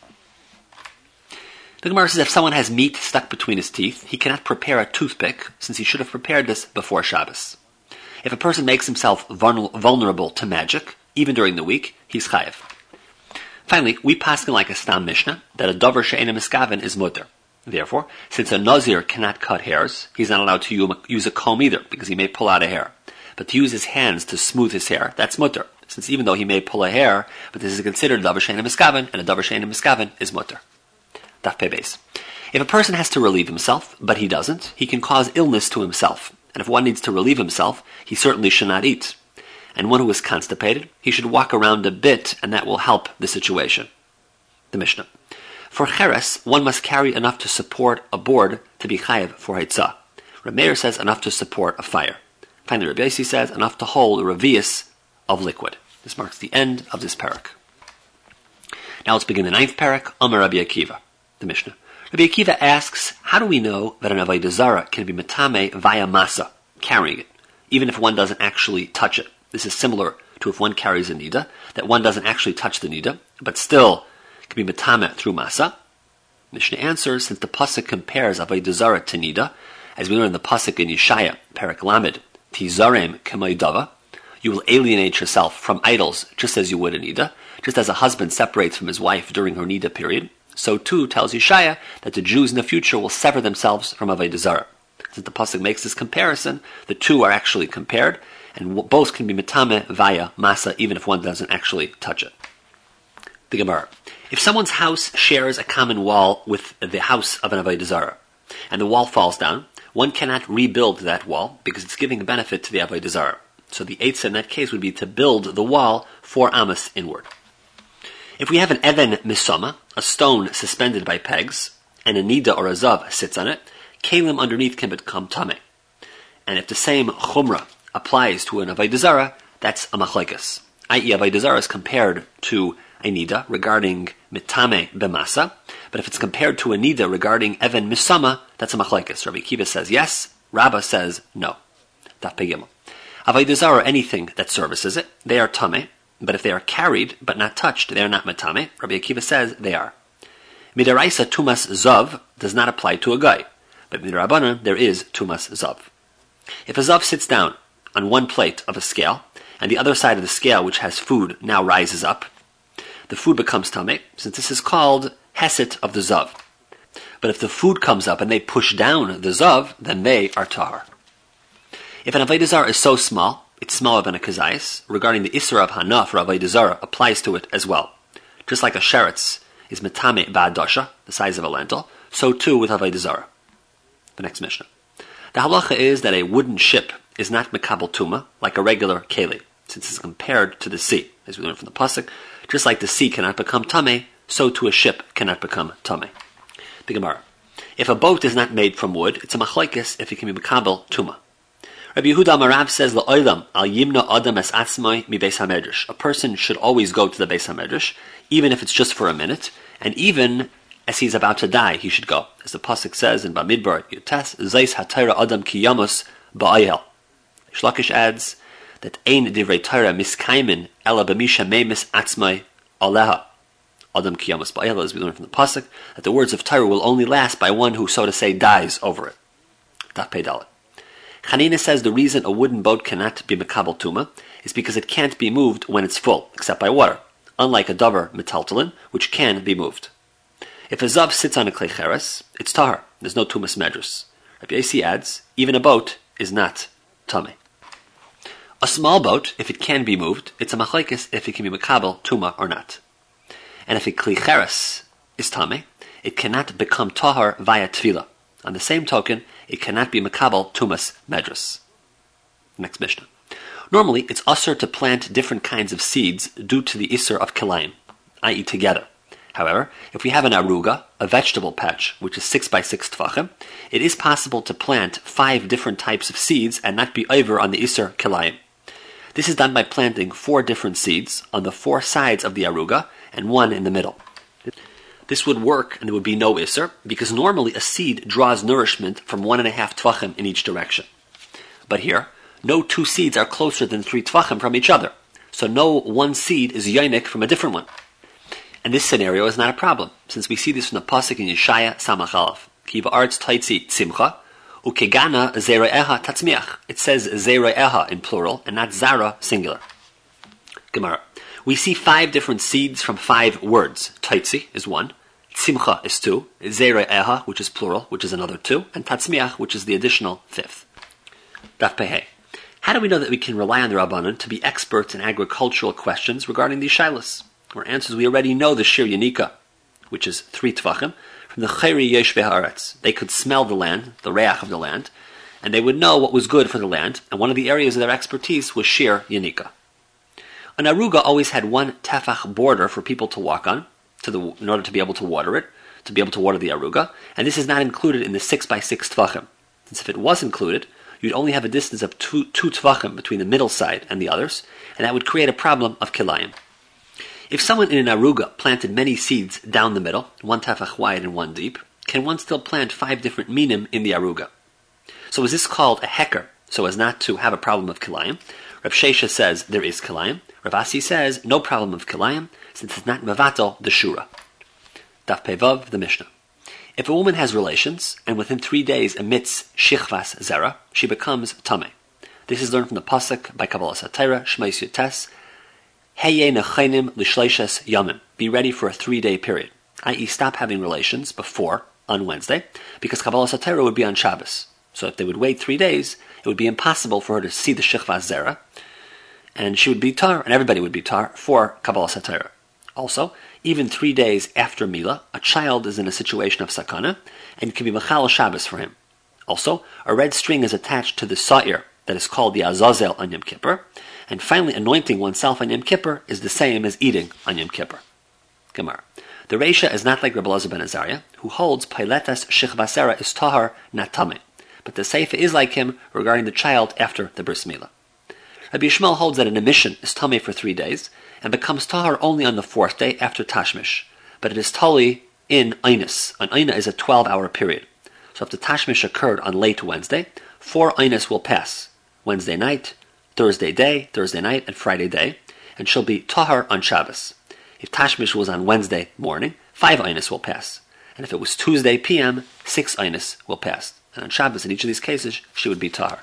The Gemara says if someone has meat stuck between his teeth, he cannot prepare a toothpick, since he should have prepared this before Shabbos. If a person makes himself vulnerable to magic, even during the week, he's chayev. Finally, we paskin like a Stam Mishnah that a davar she'ena miskaven is mutter. Therefore, since a nazir cannot cut hairs, he's not allowed to use a comb either, because he may pull out a hair. But to use his hands to smooth his hair, that's mutter, since even though he may pull a hair, but this is considered a davar she'ena miskaven, and a davar she'ena miskaven is mutter. Daf Pei Beis. If a person has to relieve himself, but he doesn't, he can cause illness to himself. And if one needs to relieve himself, he certainly should not eat. And one who is constipated, he should walk around a bit, and that will help the situation. The Mishnah. For cheres, one must carry enough to support a board to be chayev for haitzah. Reb Meir says enough to support a fire. Finally, Reb Yossi says enough to hold a revius of liquid. This marks the end of this parak. Now let's begin the 9th parak, Amar Rabbi Akiva, the Mishnah. Rabbi Akiva asks, how do we know that an avodah zara can be metame via masa, carrying it, even if one doesn't actually touch it? This is similar to if one carries a nida, that one doesn't actually touch the nida, but still can be metame through masa. Mishnah answers, since the pasuk compares avodah zara to nida, as we learn in the pasuk in Yeshaya, Perek Lamed, Tizarem k'maydava, you will alienate yourself from idols just as you would a nida, just as a husband separates from his wife during her nida period. So too tells Yeshaya that the Jews in the future will sever themselves from avodah zara. Since the pasuk makes this comparison, the two are actually compared, and both can be metame via masa, even if one doesn't actually touch it. The Gemara. If someone's house shares a common wall with the house of an avodah zara, and the wall falls down, one cannot rebuild that wall because it's giving a benefit to the avodah zara. So the eitzah in that case would be to build the wall 4 amos inward. If we have an even misoma, a stone suspended by pegs, and a nida or a zav sits on it, kalim underneath can become tameh. And if the same chumrah applies to an avodah zara, that's a machlekes. I.e. avodah zara is compared to a nida regarding mitame b'masa, but if it's compared to a nida regarding even misoma, that's a machlekes. Rabbi Akiva says yes, Rabbah says no. Daf Pei Gimel. Avodah zara, anything that services it, they are tameh, but if they are carried but not touched, they are not matame. Rabbi Akiva says they are. Midaraisa tumas zav does not apply to a guy, but midrabanan there is tumas zav. If a zav sits down on one plate of a scale, and the other side of the scale, which has food, now rises up, the food becomes tameh, since this is called heset of the zav. But if the food comes up and they push down the zav, then they are tahar. If an avodah zara is so small, it's smaller than a kazayis, regarding the Isra of Hana for avodah zara applies to it as well. Just like a sheretz is metame ba'adosha, the size of a lentil, so too with avodah zarah. The next Mishnah. The halacha is that a wooden ship is not mekabel tuma like a regular keli, since it's compared to the sea, as we learned from the pasuk. Just like the sea cannot become tameh, so too a ship cannot become tameh. The Gemara. If a boat is not made from wood, it's a machlokes if it can be mekabel tuma. Rabbi Yehuda Marav says, "La'olam al yimna adam es atzmai mi beis hamedrash." A person should always go to the beis hamedrash, even if it's just for a minute, and even as he's about to die, he should go. As the pasuk says in Bamidbar Yotes, "Zeis hatayra adam ki yamos ba'ayel." Shlakish adds that ein divrei Torah miskaimin ela b'misha meimis atzmai aleha adam ki yamos ba'ayel, as we learn from the pasuk, that the words of Torah will only last by one who, so to say, dies over it. Daf Pei Dalet. Chanina says the reason a wooden boat cannot be mekabel tuma is because it can't be moved when it's full, except by water, unlike a davar metaltalin, which can be moved. If a zav sits on a klei cheres, it's tahar. There's no tumas medrus. Rabbi Yossi adds, even a boat is not tameh. A small boat, if it can be moved, it's a machlokes if it can be mekabel tuma or not. And if a klei cheres is tameh, it cannot become tahar via tefillah. On the same token, it cannot be mekabel tumas medrus. Next Mishnah. Normally, it's usher to plant different kinds of seeds due to the isser of kilayim, i.e. together. However, if we have an aruga, a vegetable patch, which is 6 by 6 tvachim, it is possible to plant 5 different types of seeds and not be over on the Isser Kilayim. This is done by planting 4 different seeds on the 4 sides of the aruga and 1 in the middle. This would work and there would be no Isser, because normally a seed draws nourishment from 1.5 tvachim in each direction. But here, no 2 seeds are closer than 3 tvachim from each other, so no one seed is yonik from a different one. And this scenario is not a problem, since we see this from the pasuk in Yeshaya Samach Aleph. Ki va'aretz taitzi tzimcha, ukegana zere'eha tatzmiach. It says zere'eha in plural, and not zara singular. Gemara. We see 5 different seeds from 5 words. Taitzi is 1, tzimcha is 2, zere'eha, which is plural, which is another 2, and tatzmiach, which is the additional 5th. Daf Pehei. How do we know that we can rely on the Rabbanan to be experts in agricultural questions regarding these shilas? Or answers, we already know the Shir Yanika, which is 3 tvachim, from the Chayri Yesh Haaretz. They could smell the land, the reach of the land, and they would know what was good for the land, and one of the areas of their expertise was Shir Yanika. An aruga always had 1 tefach border for people to walk on, in order to be able to water it, to be able to water the aruga, and this is not included in the 6 by 6 tvachim. Since if it was included, you'd only have a distance of 2 tvachim between the middle side and the others, and that would create a problem of kilayim. If someone in an aruga planted many seeds down the middle, 1 tefach wide and 1 deep, can one still plant 5 different minim in the aruga? So is this called a heker, so as not to have a problem of kilayim? Rav Shesha says there is kilayim. Rav Asi says no problem of kilayim, since it's not mevatel the shura. Daf Pevav, the Mishnah. If a woman has relations, and within 3 days emits shichvas zera, she becomes tameh. This is learned from the pasuk by Kabbalas HaTorah, Shmais Yotes, Heye nechenim l'shleishes yamim. Be ready for a 3-day period, i.e. stop having relations before, on Wednesday, because Kabbalas HaTorah would be on Shabbos. So if they would wait 3 days, it would be impossible for her to see the Shechvas Zera, and she would be tar, and everybody would be tar, for Kabbalas HaTorah. Also, even 3 days after Mila, a child is in a situation of sakana, and can be Machal Shabbos for him. Also, a red string is attached to the sa'ir, that is called the Azazel on Yom Kippur, and finally, anointing oneself on Yom Kippur is the same as eating on Yom Kippur. Gemara. The Reisha is not like Rabbi Elazar ben Azariah, who holds Pailetas Shechvasera is tahar, not tameh. But the Seifa is like him regarding the child after the Bris Milah. Rabbi Yishmael holds that an emission is tameh for 3 days, and becomes tahar only on the 4th day after Tashmish. But it is tali in Einis. An Eina is a 12-hour period. So if the Tashmish occurred on late Wednesday, 4 Einis will pass. Wednesday night, Thursday day, Thursday night, and Friday day, and she'll be tahar on Shabbos. If Tashmish was on Wednesday morning, 5 Einis will pass. And if it was Tuesday p.m., 6 Einis will pass. And on Shabbos, in each of these cases, she would be tahar.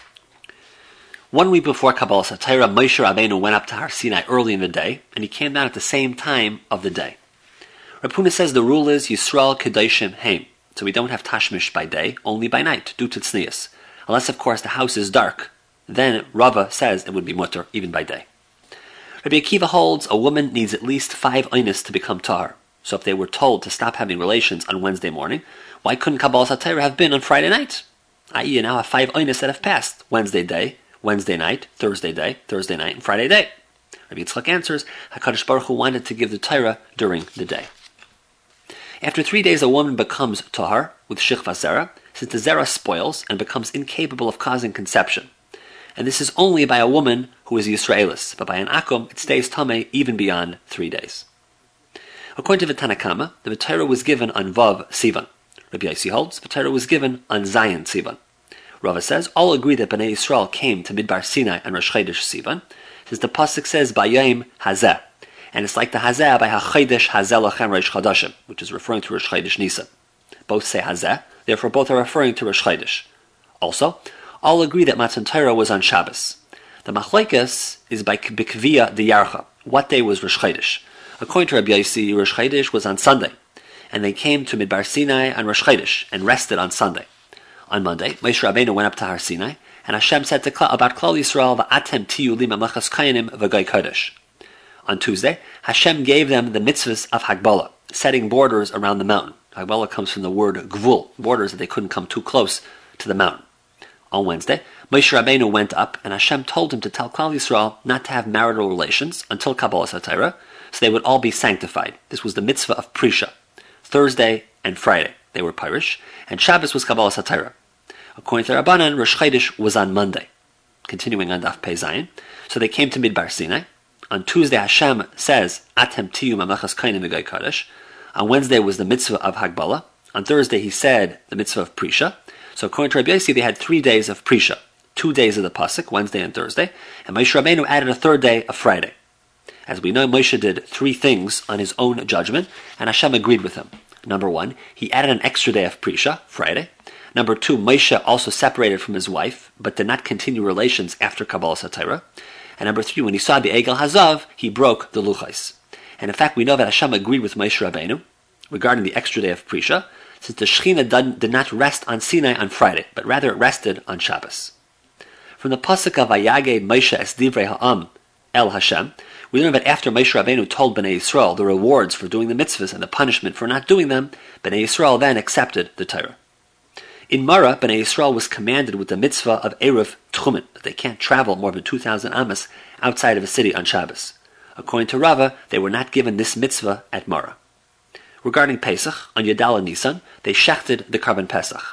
1 week before Kabbalas HaTorah, Moshe Rabbeinu went up to Har Sinai early in the day, and he came down at the same time of the day. Reb Huna says the rule is Yisrael Kedoshim Heim, so we don't have Tashmish by day, only by night, due to Tznius. Unless, of course, the house is dark. Then Rava says it would be mutter even by day. Rabbi Akiva holds a woman needs at least 5 einis to become tahar. So if they were told to stop having relations on Wednesday morning, why couldn't Kabbalas HaTorah have been on Friday night? I.e., you now have 5 oinos that have passed: Wednesday day, Wednesday night, Thursday night, and Friday day. Rabbi Yitzchak answers, HaKadosh Baruch Hu wanted to give the Torah during the day. After 3 days, a woman becomes tahar with shichva zera, since the zera spoils and becomes incapable of causing conception. And this is only by a woman who is Yisraelis, but by an akum, it stays tameh even beyond 3 days. According to the Tanna Kama, the Torah was given on Vav Sivan. Rabbi Yossi holds the Torah was given on Zayin Sivan. Rava says all agree that Bnei Yisrael came to Midbar Sinai on Rosh Chodesh Sivan, since the pasuk says Bayayim Hazeh, and it's like the Hazeh by HaChodesh Hazeh Lachem Rosh Chodashim, which is referring to Rosh Chodesh Nisan. Both say Hazeh, therefore both are referring to Rosh Chodesh. Also, all agree that Matan Torah was on Shabbos. The Machlokes is by Bikviya the Yarcha. What day was Rosh Chodesh? According to Rabbi Yossi, Rosh Chodesh was on Sunday, and they came to Midbar Sinai on Rosh Chodesh and rested on Sunday. On Monday, Moshe Rabbeinu went up to Har Sinai, and Hashem said about Klal Yisrael, "Va'atem tiyu li mamlechas kayanim v'goy kodesh." On Tuesday, Hashem gave them the mitzvahs of Hagbala, setting borders around the mountain. Hagbala comes from the word gvul, borders that they couldn't come too close to the mountain. On Wednesday, Moshe Rabbeinu went up, and Hashem told him to tell Klal Yisrael not to have marital relations until Kabbalas HaTorah, so they would all be sanctified. This was the mitzvah of Prisha. Thursday and Friday, they were Parish, and Shabbos was Kabbalas HaTorah. According to Rabbanan, Rosh Chodesh was on Monday. Continuing on Daf Pei Zayin, so they came to Midbar Sinai. On Tuesday, Hashem says, Atem tiyu mamlechas kayanim v'goy kodesh. On Wednesday was the mitzvah of Hagbala. On Thursday, he said the mitzvah of Prisha. So according to Rabbi Yossi, they had 3 days of Prisha, 2 days of the pasuk, Wednesday and Thursday, and Moshe Rabbeinu added a 3rd day of Friday. As we know, Moshe did 3 things on his own judgment, and Hashem agreed with him. Number 1, he added an extra day of Prisha, Friday. Number 2, Moshe also separated from his wife, but did not continue relations after Kabbalas HaTorah. And number 3, when he saw the Egel Hazav, he broke the Luchais. And in fact, we know that Hashem agreed with Moshe Rabbeinu regarding the extra day of Prisha, since the Shekhinah did not rest on Sinai on Friday, but rather it rested on Shabbos. From the pasuk of Vayaged Moshe es divrei ha'am el Hashem, we learn that after Moshe Rabbeinu told Bnei Yisrael the rewards for doing the mitzvahs and the punishment for not doing them, Bnei Yisrael then accepted the Torah. In Mara, Bnei Yisrael was commanded with the mitzvah of Erev Tchumen, that they can't travel more than 2,000 amas outside of a city on Shabbos. According to Rava, they were not given this mitzvah at Mara. Regarding Pesach, on Yadala Nisan, they shechted the Karban Pesach.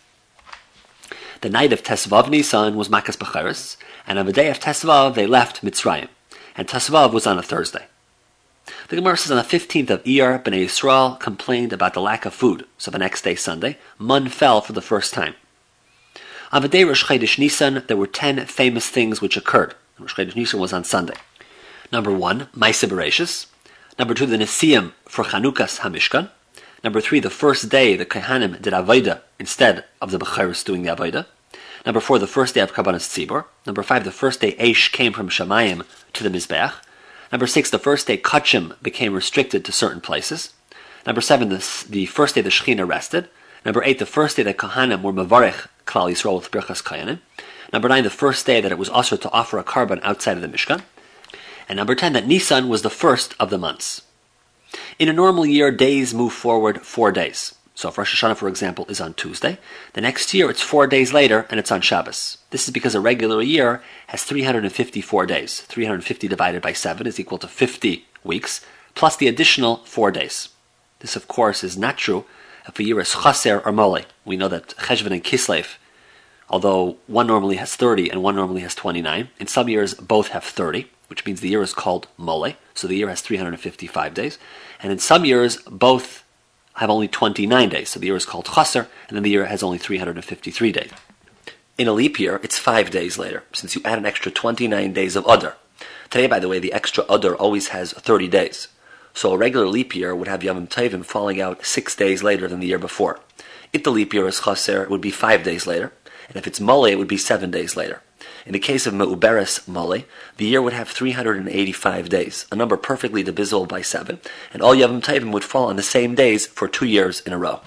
The night of Tesvav Nisan was Makas Becheres, and on the day of Tesvav they left Mitzrayim, and Tesvav was on a Thursday. The Gemara says on the 15th of Iyar, Bnei Yisrael complained about the lack of food, so the next day, Sunday, mun fell for the first time. On the day Rosh Chodesh Nisan, there were 10 famous things which occurred. Rosh Chodesh Nisan was on Sunday. Number 1, Maaseh Bereishis. Number 2, the Nesiyim for Chanukas HaMishkan. Number 3, the first day the Kohanim did Avodah instead of the Becheres doing the Avodah. Number 4, the first day of Karbanos Tzibor. Number 5, the first day Eish came from Shamayim to the Mizbeach. Number 6, the first day Kachim became restricted to certain places. Number 7, the first day the Shekhinah rested. Number 8, the first day that Kohanim were Mavarech Klal Yisrael with Birchas Kohanim. Number 9, the first day that it was also to offer a carbon outside of the Mishkan. And number 10, that Nisan was the first of the months. In a normal year, days move forward 4 days. So if Rosh Hashanah, for example, is on Tuesday, the next year it's 4 days later and it's on Shabbos. This is because a regular year has 354 days. 350 divided by 7 is equal to 50 weeks, plus the additional 4 days. This, of course, is not true if a year is Chaser or Mole. We know that Cheshvan and Kislev, although one normally has 30 and one normally has 29, in some years both have 30, which means the year is called Mole, so the year has 355 days. And in some years, both have only 29 days, so the year is called Chaser, and then the year has only 353 days. In a leap year, it's 5 days later, since you add an extra 29 days of Adar. Today, by the way, the extra Adar always has 30 days. So a regular leap year would have Yom Tovim falling out 6 days later than the year before. If the leap year is Chaser, it would be 5 days later, and if it's Mole, it would be 7 days later. In the case of Me'uberes Mole, the year would have 385 days, a number perfectly divisible by 7, and all Yom Tovim would fall on the same days for 2 years in a row.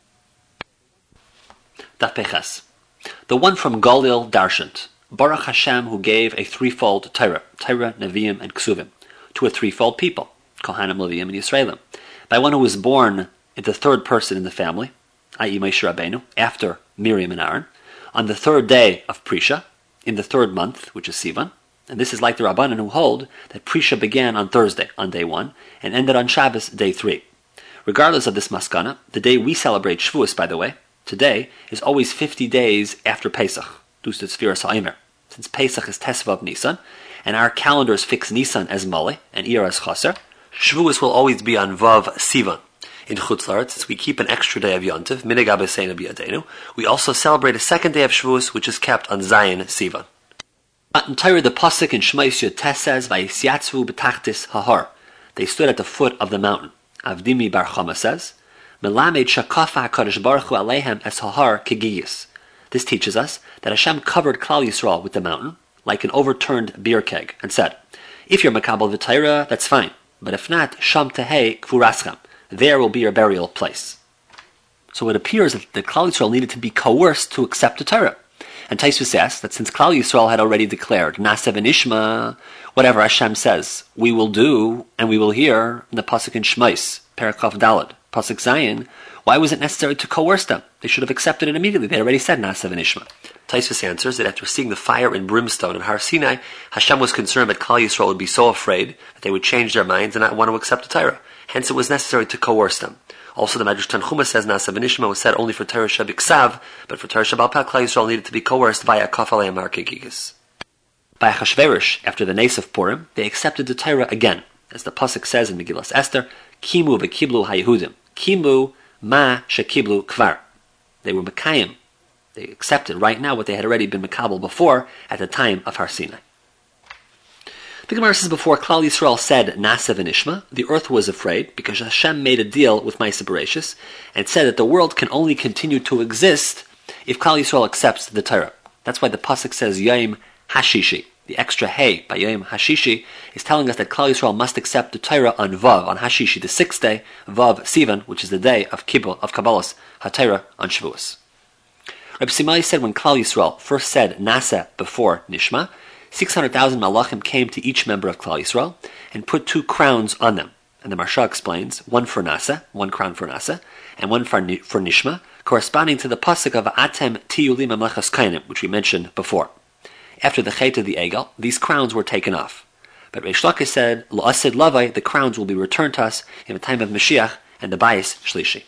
Daf Peches. The one from Galil Darshant, Baruch Hashem, who gave a threefold Torah, Nevi'im, and Ksuvim, to a threefold people, Kohanim, Leviim, and Yisraelim. by one who was born in the third person in the family, i.e. Moshe Rabbeinu, after Miriam and Aaron, on the third day of Prisha, in the third month, which is Sivan. And this is like the Rabbanan who hold that Prisha began on Thursday, on day 1, and ended on Shabbos, day 3. Regardless of this maskana, the day we celebrate Shavuos, by the way, today, is always 50 days after Pesach, dus the Tzfiras HaOmer. Since Pesach is Tesvav Nisan, and our calendars fix Nisan as Mali and Iyar as Chaser, Shavuos will always be on Vav Sivan. In Chutz La'aretz, since we keep an extra day of Yontiv, Minhag Abeseinu B'Yadeinu, we also celebrate a second day of Shavuos, which is kept on Zayin Sivan. In Torah, the pasuk in Shmos Yud Tes says, "Vayisyatzvu b'tachtis hahar." They stood at the foot of the mountain. Avdimi Bar Chama says, "Melamed shakafa HaKadosh Baruch Hu aleihem es hahar kegiyis." This teaches us that Hashem covered Klal Yisrael with the mountain, like an overturned beer keg, and said, "If you're makabel v'Torah, that's fine, but if not, sham tehei kfuraschem. There will be your burial place." So it appears that the Klal Yisrael needed to be coerced to accept the Torah. And Taisvus asks that since Klal Yisrael had already declared, Naaseh v'nishma, whatever Hashem says, we will do and we will hear, in the pasuk in Shmos, Parakaf Dalad, pasuk Zayin, why was it necessary to coerce them? They should have accepted it immediately. They already said Naaseh v'nishma. Taisvus answers that after seeing the fire and brimstone in Har Sinai, Hashem was concerned that Klal Yisrael would be so afraid that they would change their minds and not want to accept the Torah. Hence it was necessary to coerce them. Also, the Medrash Tanchuma says Naaseh v'nishma was said only for Torah Shebiksav, but for Torah Shebal Peh, Klal Yisrael needed to be coerced via Kaf Aleim Har Kegiyos. By Achashverosh, after the Nes of Purim, they accepted the Torah again, as the pasuk says in Megillas Esther, "Kimu v'kiblu haYehudim, kimu ma shekiblu kvar." They were Mekayim. They accepted right now what they had already been Mekabel before at the time of Har Sinai. The Gemara says before Klal Yisrael said Naaseh v'nishma, the earth was afraid because Hashem made a deal with Ma'aseh Bereishis and said that the world can only continue to exist if Klal Yisrael accepts the Torah. That's why the pasuk says Yom Hashishi. The extra hey by Yom Hashishi is telling us that Klal Yisrael must accept the Torah on Vav, on Hashishi, the 6th day, Vav Sivan, which is the day of Kibbutz, of Kabbalas HaTorah on Shavuos. Reb Simai said when Klal Yisrael first said Naaseh before Nishma, 600,000 malachim came to each member of Klal Yisrael and put 2 crowns on them. And the Maharsha explains, one for Naaseh, 1 crown for Naaseh, and one for Nishma, corresponding to the pasuk of Atem Tiyulim Mamlechas Kainim, which we mentioned before. After the Chet of the Egel, these crowns were taken off. But Reish Lakish said, L'Asid Lavai, the crowns will be returned to us in the time of Mashiach and the Bayis Shlishi.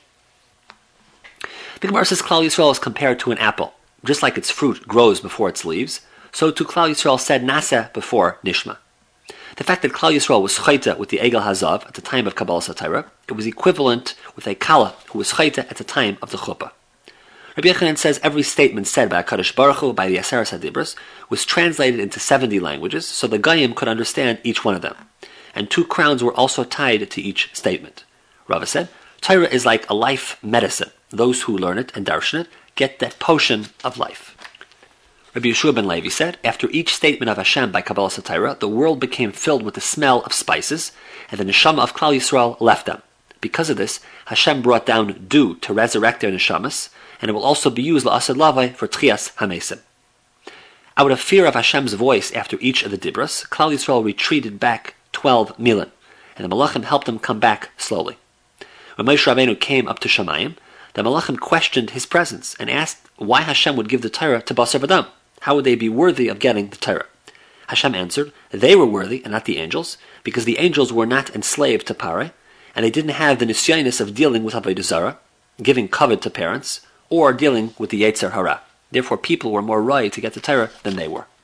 The Gemara says Klal Yisrael is compared to an apple. Just like its fruit grows before its leaves, so too Klal Yisrael said Naaseh before Nishma. The fact that Klal Yisrael was chayta with the Egel Hazav at the time of Kabbalas HaTorah, it was equivalent with a Kala who was chayta at the time of the Chuppah. Rabbi Yochanan says every statement said by HaKadosh Baruch Hu, by the Aseres HaDibros, was translated into 70 languages, so the Goyim could understand each one of them. And 2 crowns were also tied to each statement. Rava said, Torah is like a life medicine. Those who learn it and darshan it get that potion of life. Rabbi Yeshua ben Levi said, after each statement of Hashem by Kabbalas HaTorah, the world became filled with the smell of spices, and the neshama of Klal Yisrael left them. Because of this, Hashem brought down dew to resurrect their neshamas, and it will also be used la'asad lavai for tchias hamesim. Out of fear of Hashem's voice after each of the dibros, Klal Yisrael retreated back 12 milan, and the malachim helped them come back slowly. When Moshe Rabbeinu came up to Shamayim, the malachim questioned his presence and asked why Hashem would give the Torah to Basar V'Dam. How would they be worthy of getting the Torah? Hashem answered, they were worthy and not the angels, because the angels were not enslaved to Pareh, and they didn't have the nisyanis of dealing with Avodah Zarah, giving kavod to parents, or dealing with the Yetzer Hara. Therefore, people were more right to get the Torah than they were.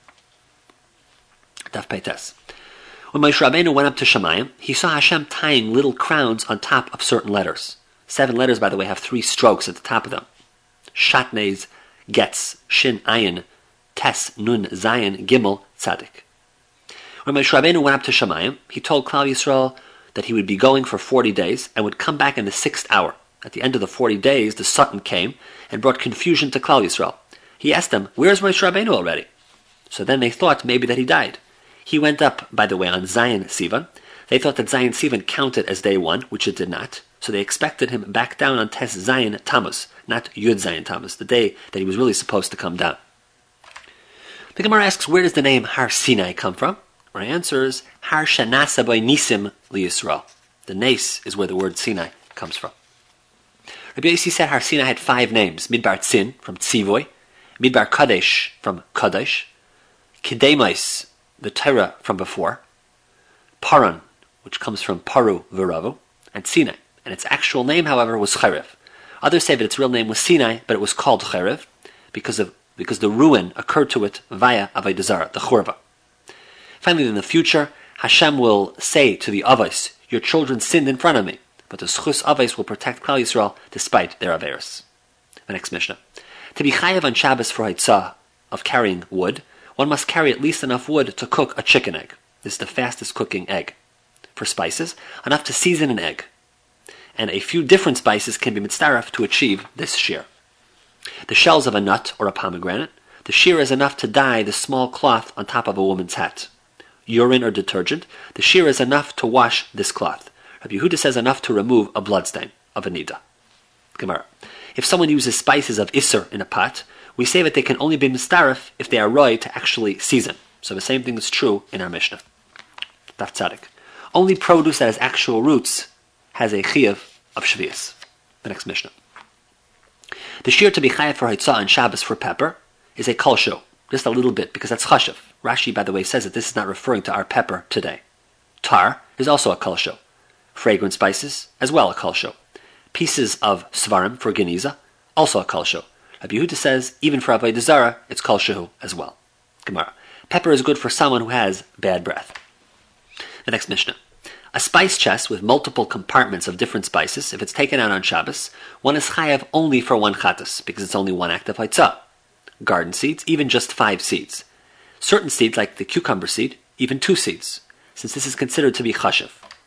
Daf Peites. When Moshe Rabbeinu went up to Shamayim, he saw Hashem tying little crowns on top of certain letters. 7 letters, by the way, have 3 strokes at the top of them. Shatnez, Getz, Shin, Ayin, Tes, Nun, Zayin, Gimel, Tzadik. When Moshe Rabbeinu went up to Shamayim, he told Klal Yisrael that he would be going for 40 days and would come back in the 6th hour. At the end of the 40 days, the Satan came and brought confusion to Klal Yisrael. He asked them, where's Moshe Rabbeinu already? So then they thought maybe that he died. He went up, by the way, on Zayin Sivan. They thought that Zayin Sivan counted as day 1, which it did not. So they expected him back down on Tes Zayin Tammuz, not Yud Zayin Tammuz, the day that he was really supposed to come down. The Gemara asks, where does the name Har Sinai come from? Our answer is Har Shanasa by Nisim li Yisrael. The Nes is where the word Sinai comes from. Rabbi Yossi said Har Sinai had 5 names: Midbar Tzin, from Tzivoy; Midbar Kadesh, from Kadesh; Kidemais, the Torah from before; Paran, which comes from Paru V'Ravu; and Sinai. And its actual name, however, was Cherev. Others say that its real name was Sinai, but it was called Cherev because the ruin occurred to it via Avodah Zarah, the Churva. Finally, in the future, Hashem will say to the Avos, "Your children sinned in front of me," but the Schus Avos will protect Klal Yisrael despite their Averis. The next Mishnah. To be chayav on Shabbos for Haitzah of carrying wood, one must carry at least enough wood to cook a chicken egg. This is the fastest cooking egg. For spices, enough to season an egg. And a few different spices can be mitzaref to achieve this shear. The shells of a nut or a pomegranate, the shear is enough to dye the small cloth on top of a woman's hat. Urine or detergent, the shear is enough to wash this cloth. Rabbi Yehuda says enough to remove a bloodstain of a nida. Gemara. If someone uses spices of Isser in a pot, we say that they can only be mistaref if they are roy to actually season. So the same thing is true in our Mishnah. Daf Tzadik. Only produce that has actual roots has a chiyuv of shvius. The next Mishnah. The shear to be chayav for Haitzah and Shabbos for pepper is a kolsho, just a little bit, because that's chashav. Rashi, by the way, says that this is not referring to our pepper today. Tar is also a kolsho. Fragrant spices, as well a kolsho. Pieces of svarim for geniza, also a kolsho. Rabbi Yehuda says, even for Avodah Zarah, it's kolshehu as well. Gemara. Pepper is good for someone who has bad breath. The next Mishnah. A spice chest with multiple compartments of different spices, if it's taken out on Shabbos, one is chayav only for 1 chattas, because it's only 1 act of haitzah. Garden seeds, even just 5 seeds. Certain seeds, like the cucumber seed, even 2 seeds, since this is considered to be chashiv.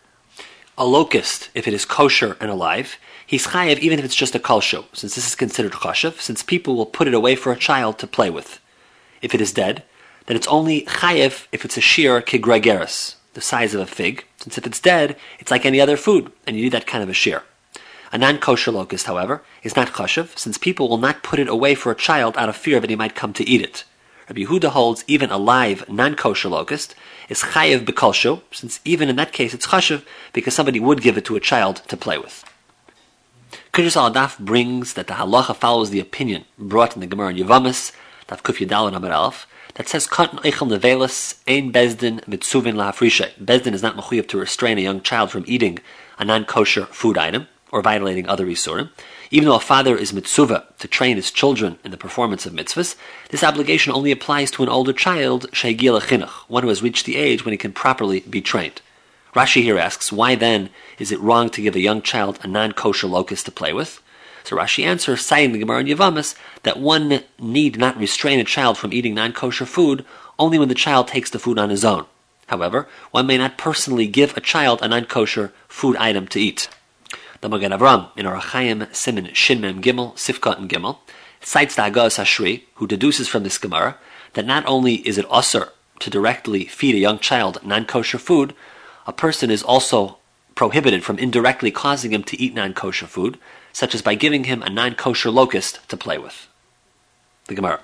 A locust, if it is kosher and alive, he's chayav even if it's just a kalsho, since this is considered chashiv, since people will put it away for a child to play with. If it is dead, then it's only chayav if it's a shear kigregeris, the size of a fig, since if it's dead, it's like any other food, and you need that kind of a shear. A non-kosher locust, however, is not chashiv, since people will not put it away for a child out of fear that he might come to eat it. Rabbi Yehuda holds even a live, non-kosher locust is chayev b'kolsho, since even in that case it's chashiv, because somebody would give it to a child to play with. Kuntres al Daf brings that the halacha follows the opinion brought in the Gemara in Yevamis, Daf Kuf Yudal and Amar Aleph, that says Katan Eichel Nevelis Ein Bezdin Mitzuvin Lahafrishe. Bezdin is not mechuyev to restrain a young child from eating a non-kosher food item or violating other isurim. Even though a father is mitzuvah to train his children in the performance of mitzvahs, this obligation only applies to an older child, she'hagil chinuch, one who has reached the age when he can properly be trained. Rashi here asks, why then is it wrong to give a young child a non-kosher locust to play with? So Rashi answers, citing the Gemara in Yevamis, that one need not restrain a child from eating non-kosher food only when the child takes the food on his own. However, one may not personally give a child a non-kosher food item to eat. The Magen Avram in Orach Chaim Siman Shin Mem Gimel Sifkat and Gimel cites the Haggas Hashri, who deduces from this Gemara that not only is it usur to directly feed a young child non-kosher food, a person is also prohibited from indirectly causing him to eat non-kosher food, such as by giving him a non-kosher locust to play with. The Gemara.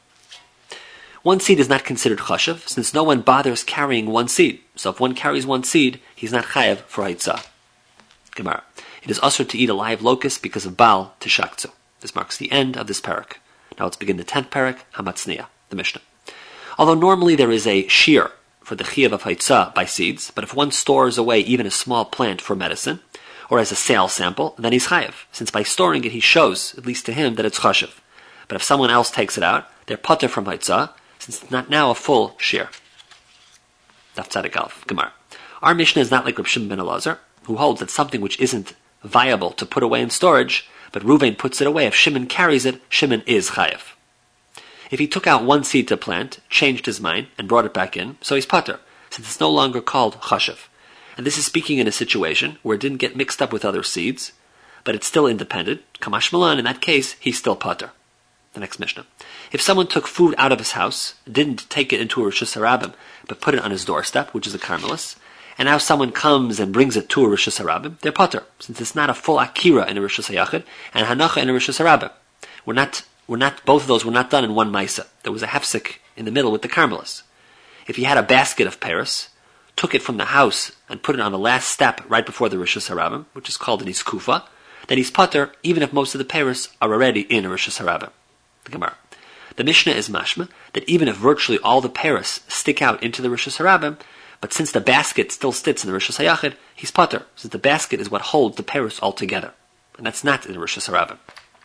1 seed is not considered chashav, since no one bothers carrying 1 seed. So if one carries 1 seed, he's not chayav for haitzah. Gemara. It is usher to eat a live locust because of Baal Tishaktzu. This marks the end of this parak. Now let's begin the 10th parak, Hamatzniya, the Mishnah. Although normally there is a shear for the chiyuv of haitzah by seeds, but if one stores away even a small plant for medicine, or as a sale sample, then he's chayav, since by storing it he shows, at least to him, that it's chashiv. But if someone else takes it out, they're pater from haitzah, since it's not now a full shear. Daf Tzadik Aleph, Gemara. Our Mishnah is not like Reb Shimon ben Elazar, who holds that something which isn't viable to put away in storage, but Ruvain puts it away. If Shimon carries it, Shimon is chayav. If he took out 1 seed to plant, changed his mind, and brought it back in, so he's pater, since it's no longer called chashiv. And this is speaking in a situation where it didn't get mixed up with other seeds, but it's still independent. Kamash Malan, in that case, he's still pater. The next Mishnah. If someone took food out of his house, didn't take it into a Rishus Harabim, but put it on his doorstep, which is a Carmelis, and now someone comes and brings it to a Rishus Harabim, they're pater, since it's not a full Akira in a Rishus Hayachid, and Hanacha in a Rishus Harabim. Both of those were not done in one Maisa. There was a hefsek in the middle with the Carmelis. If he had a basket of Paris, took it from the house and put it on the last step right before the Rishus Harabim, which is called an Iskufa, then he's pater even if most of the peiros are already in a Rishus Harabim. The Gemara. The Mishnah is mashma that even if virtually all the peiros stick out into the Rishus Harabim, but since the basket still sits in the Rishus Hayachid, he's pater, since the basket is what holds the peiros all together. And that's not in the Rishus Harabim.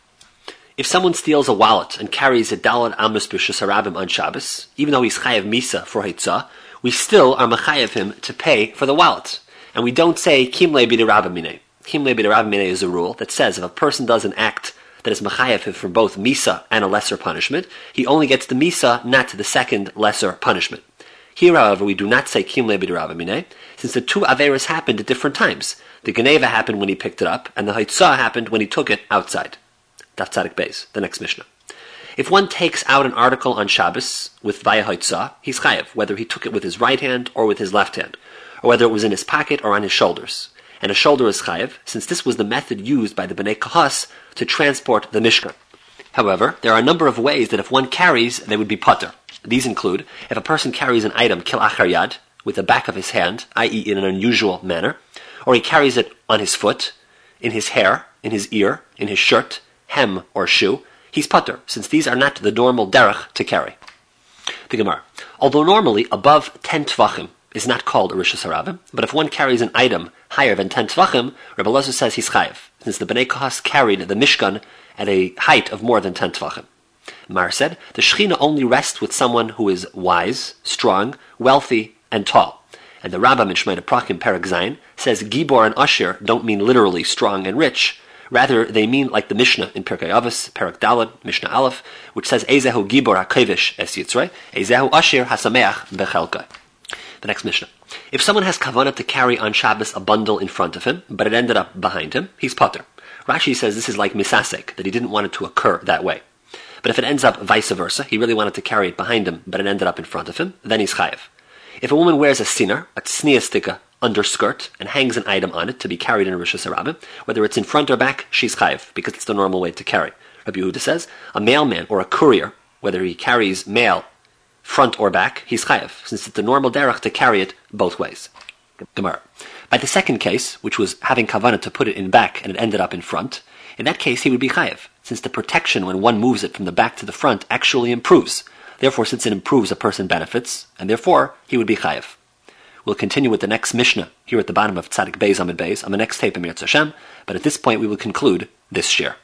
If someone steals a wallet and carries a dalad amos b'Rishus Harabim on Shabbos, even though he's chayav misa for Hitzah, we still are mechayev him to pay for the wallet. And we don't say, Kimle b'derabba minei. Kimle b'derabba minei is a rule that says if a person does an act that is mechayev him for both misa and a lesser punishment, he only gets the misa, not the second lesser punishment. Here, however, we do not say Kimle b'derabba minei, since the two averos happened at different times. The geneva happened when he picked it up, and the Hitzah happened when he took it outside. Daf Tzadik Beis, the next Mishnah. If one takes out an article on Shabbos with via Hitzah, he's chayav, whether he took it with his right hand or with his left hand, or whether it was in his pocket or on his shoulders. And a shoulder is chayav, since this was the method used by the Bnei Kahas to transport the Mishkan. However, there are a number of ways that if one carries, they would be pater. These include, if a person carries an item kil achar yad, with the back of his hand, i.e. in an unusual manner, or he carries it on his foot, in his hair, in his ear, in his shirt, hem or shoe, he's pater, since these are not the normal derech to carry. The Gemara. Although normally above 10 tvachim is not called a Rishus Harabim, but if one carries an item higher than 10 tvachim, Rebbe Elazar says he's chayav, since the Bnei Kahas carried the Mishkan at a height of more than 10 tvachim. Mar said, the Shechina only rests with someone who is wise, strong, wealthy, and tall. And the Rambam in Shemona Prakim Perek Zayin says Gibor and Asher don't mean literally strong and rich. Rather, they mean like the Mishnah in Pirkei Avos, Perek Daled, Mishnah Aleph, which says Ezehu Gibor HaKevish Es Yitzrei, Ezehu Asher HaSameach Bechelkai. The next Mishnah. If someone has kavanah to carry on Shabbos a bundle in front of him, but it ended up behind him, he's pater. Rashi says this is like misasek, that he didn't want it to occur that way. But if it ends up vice versa, he really wanted to carry it behind him, but it ended up in front of him, then he's chayav. If a woman wears a sinar, a tzniya underskirt, and hangs an item on it to be carried in a Rishus Harabim, whether it's in front or back, she's chayav, because it's the normal way to carry. Rabbi Yehuda says, a mailman or a courier, whether he carries mail front or back, he's chayav, since it's the normal derech to carry it both ways. Gemara. By the second case, which was having kavanah to put it in back and it ended up in front, in that case he would be chayav, since the protection when one moves it from the back to the front actually improves. Therefore, since it improves, a person benefits, and therefore he would be chayav. We'll continue with the next Mishnah here at the bottom of Tzadik Beis Amid Beis on the next tape in Mirz Hashem, but at this point we will conclude this share.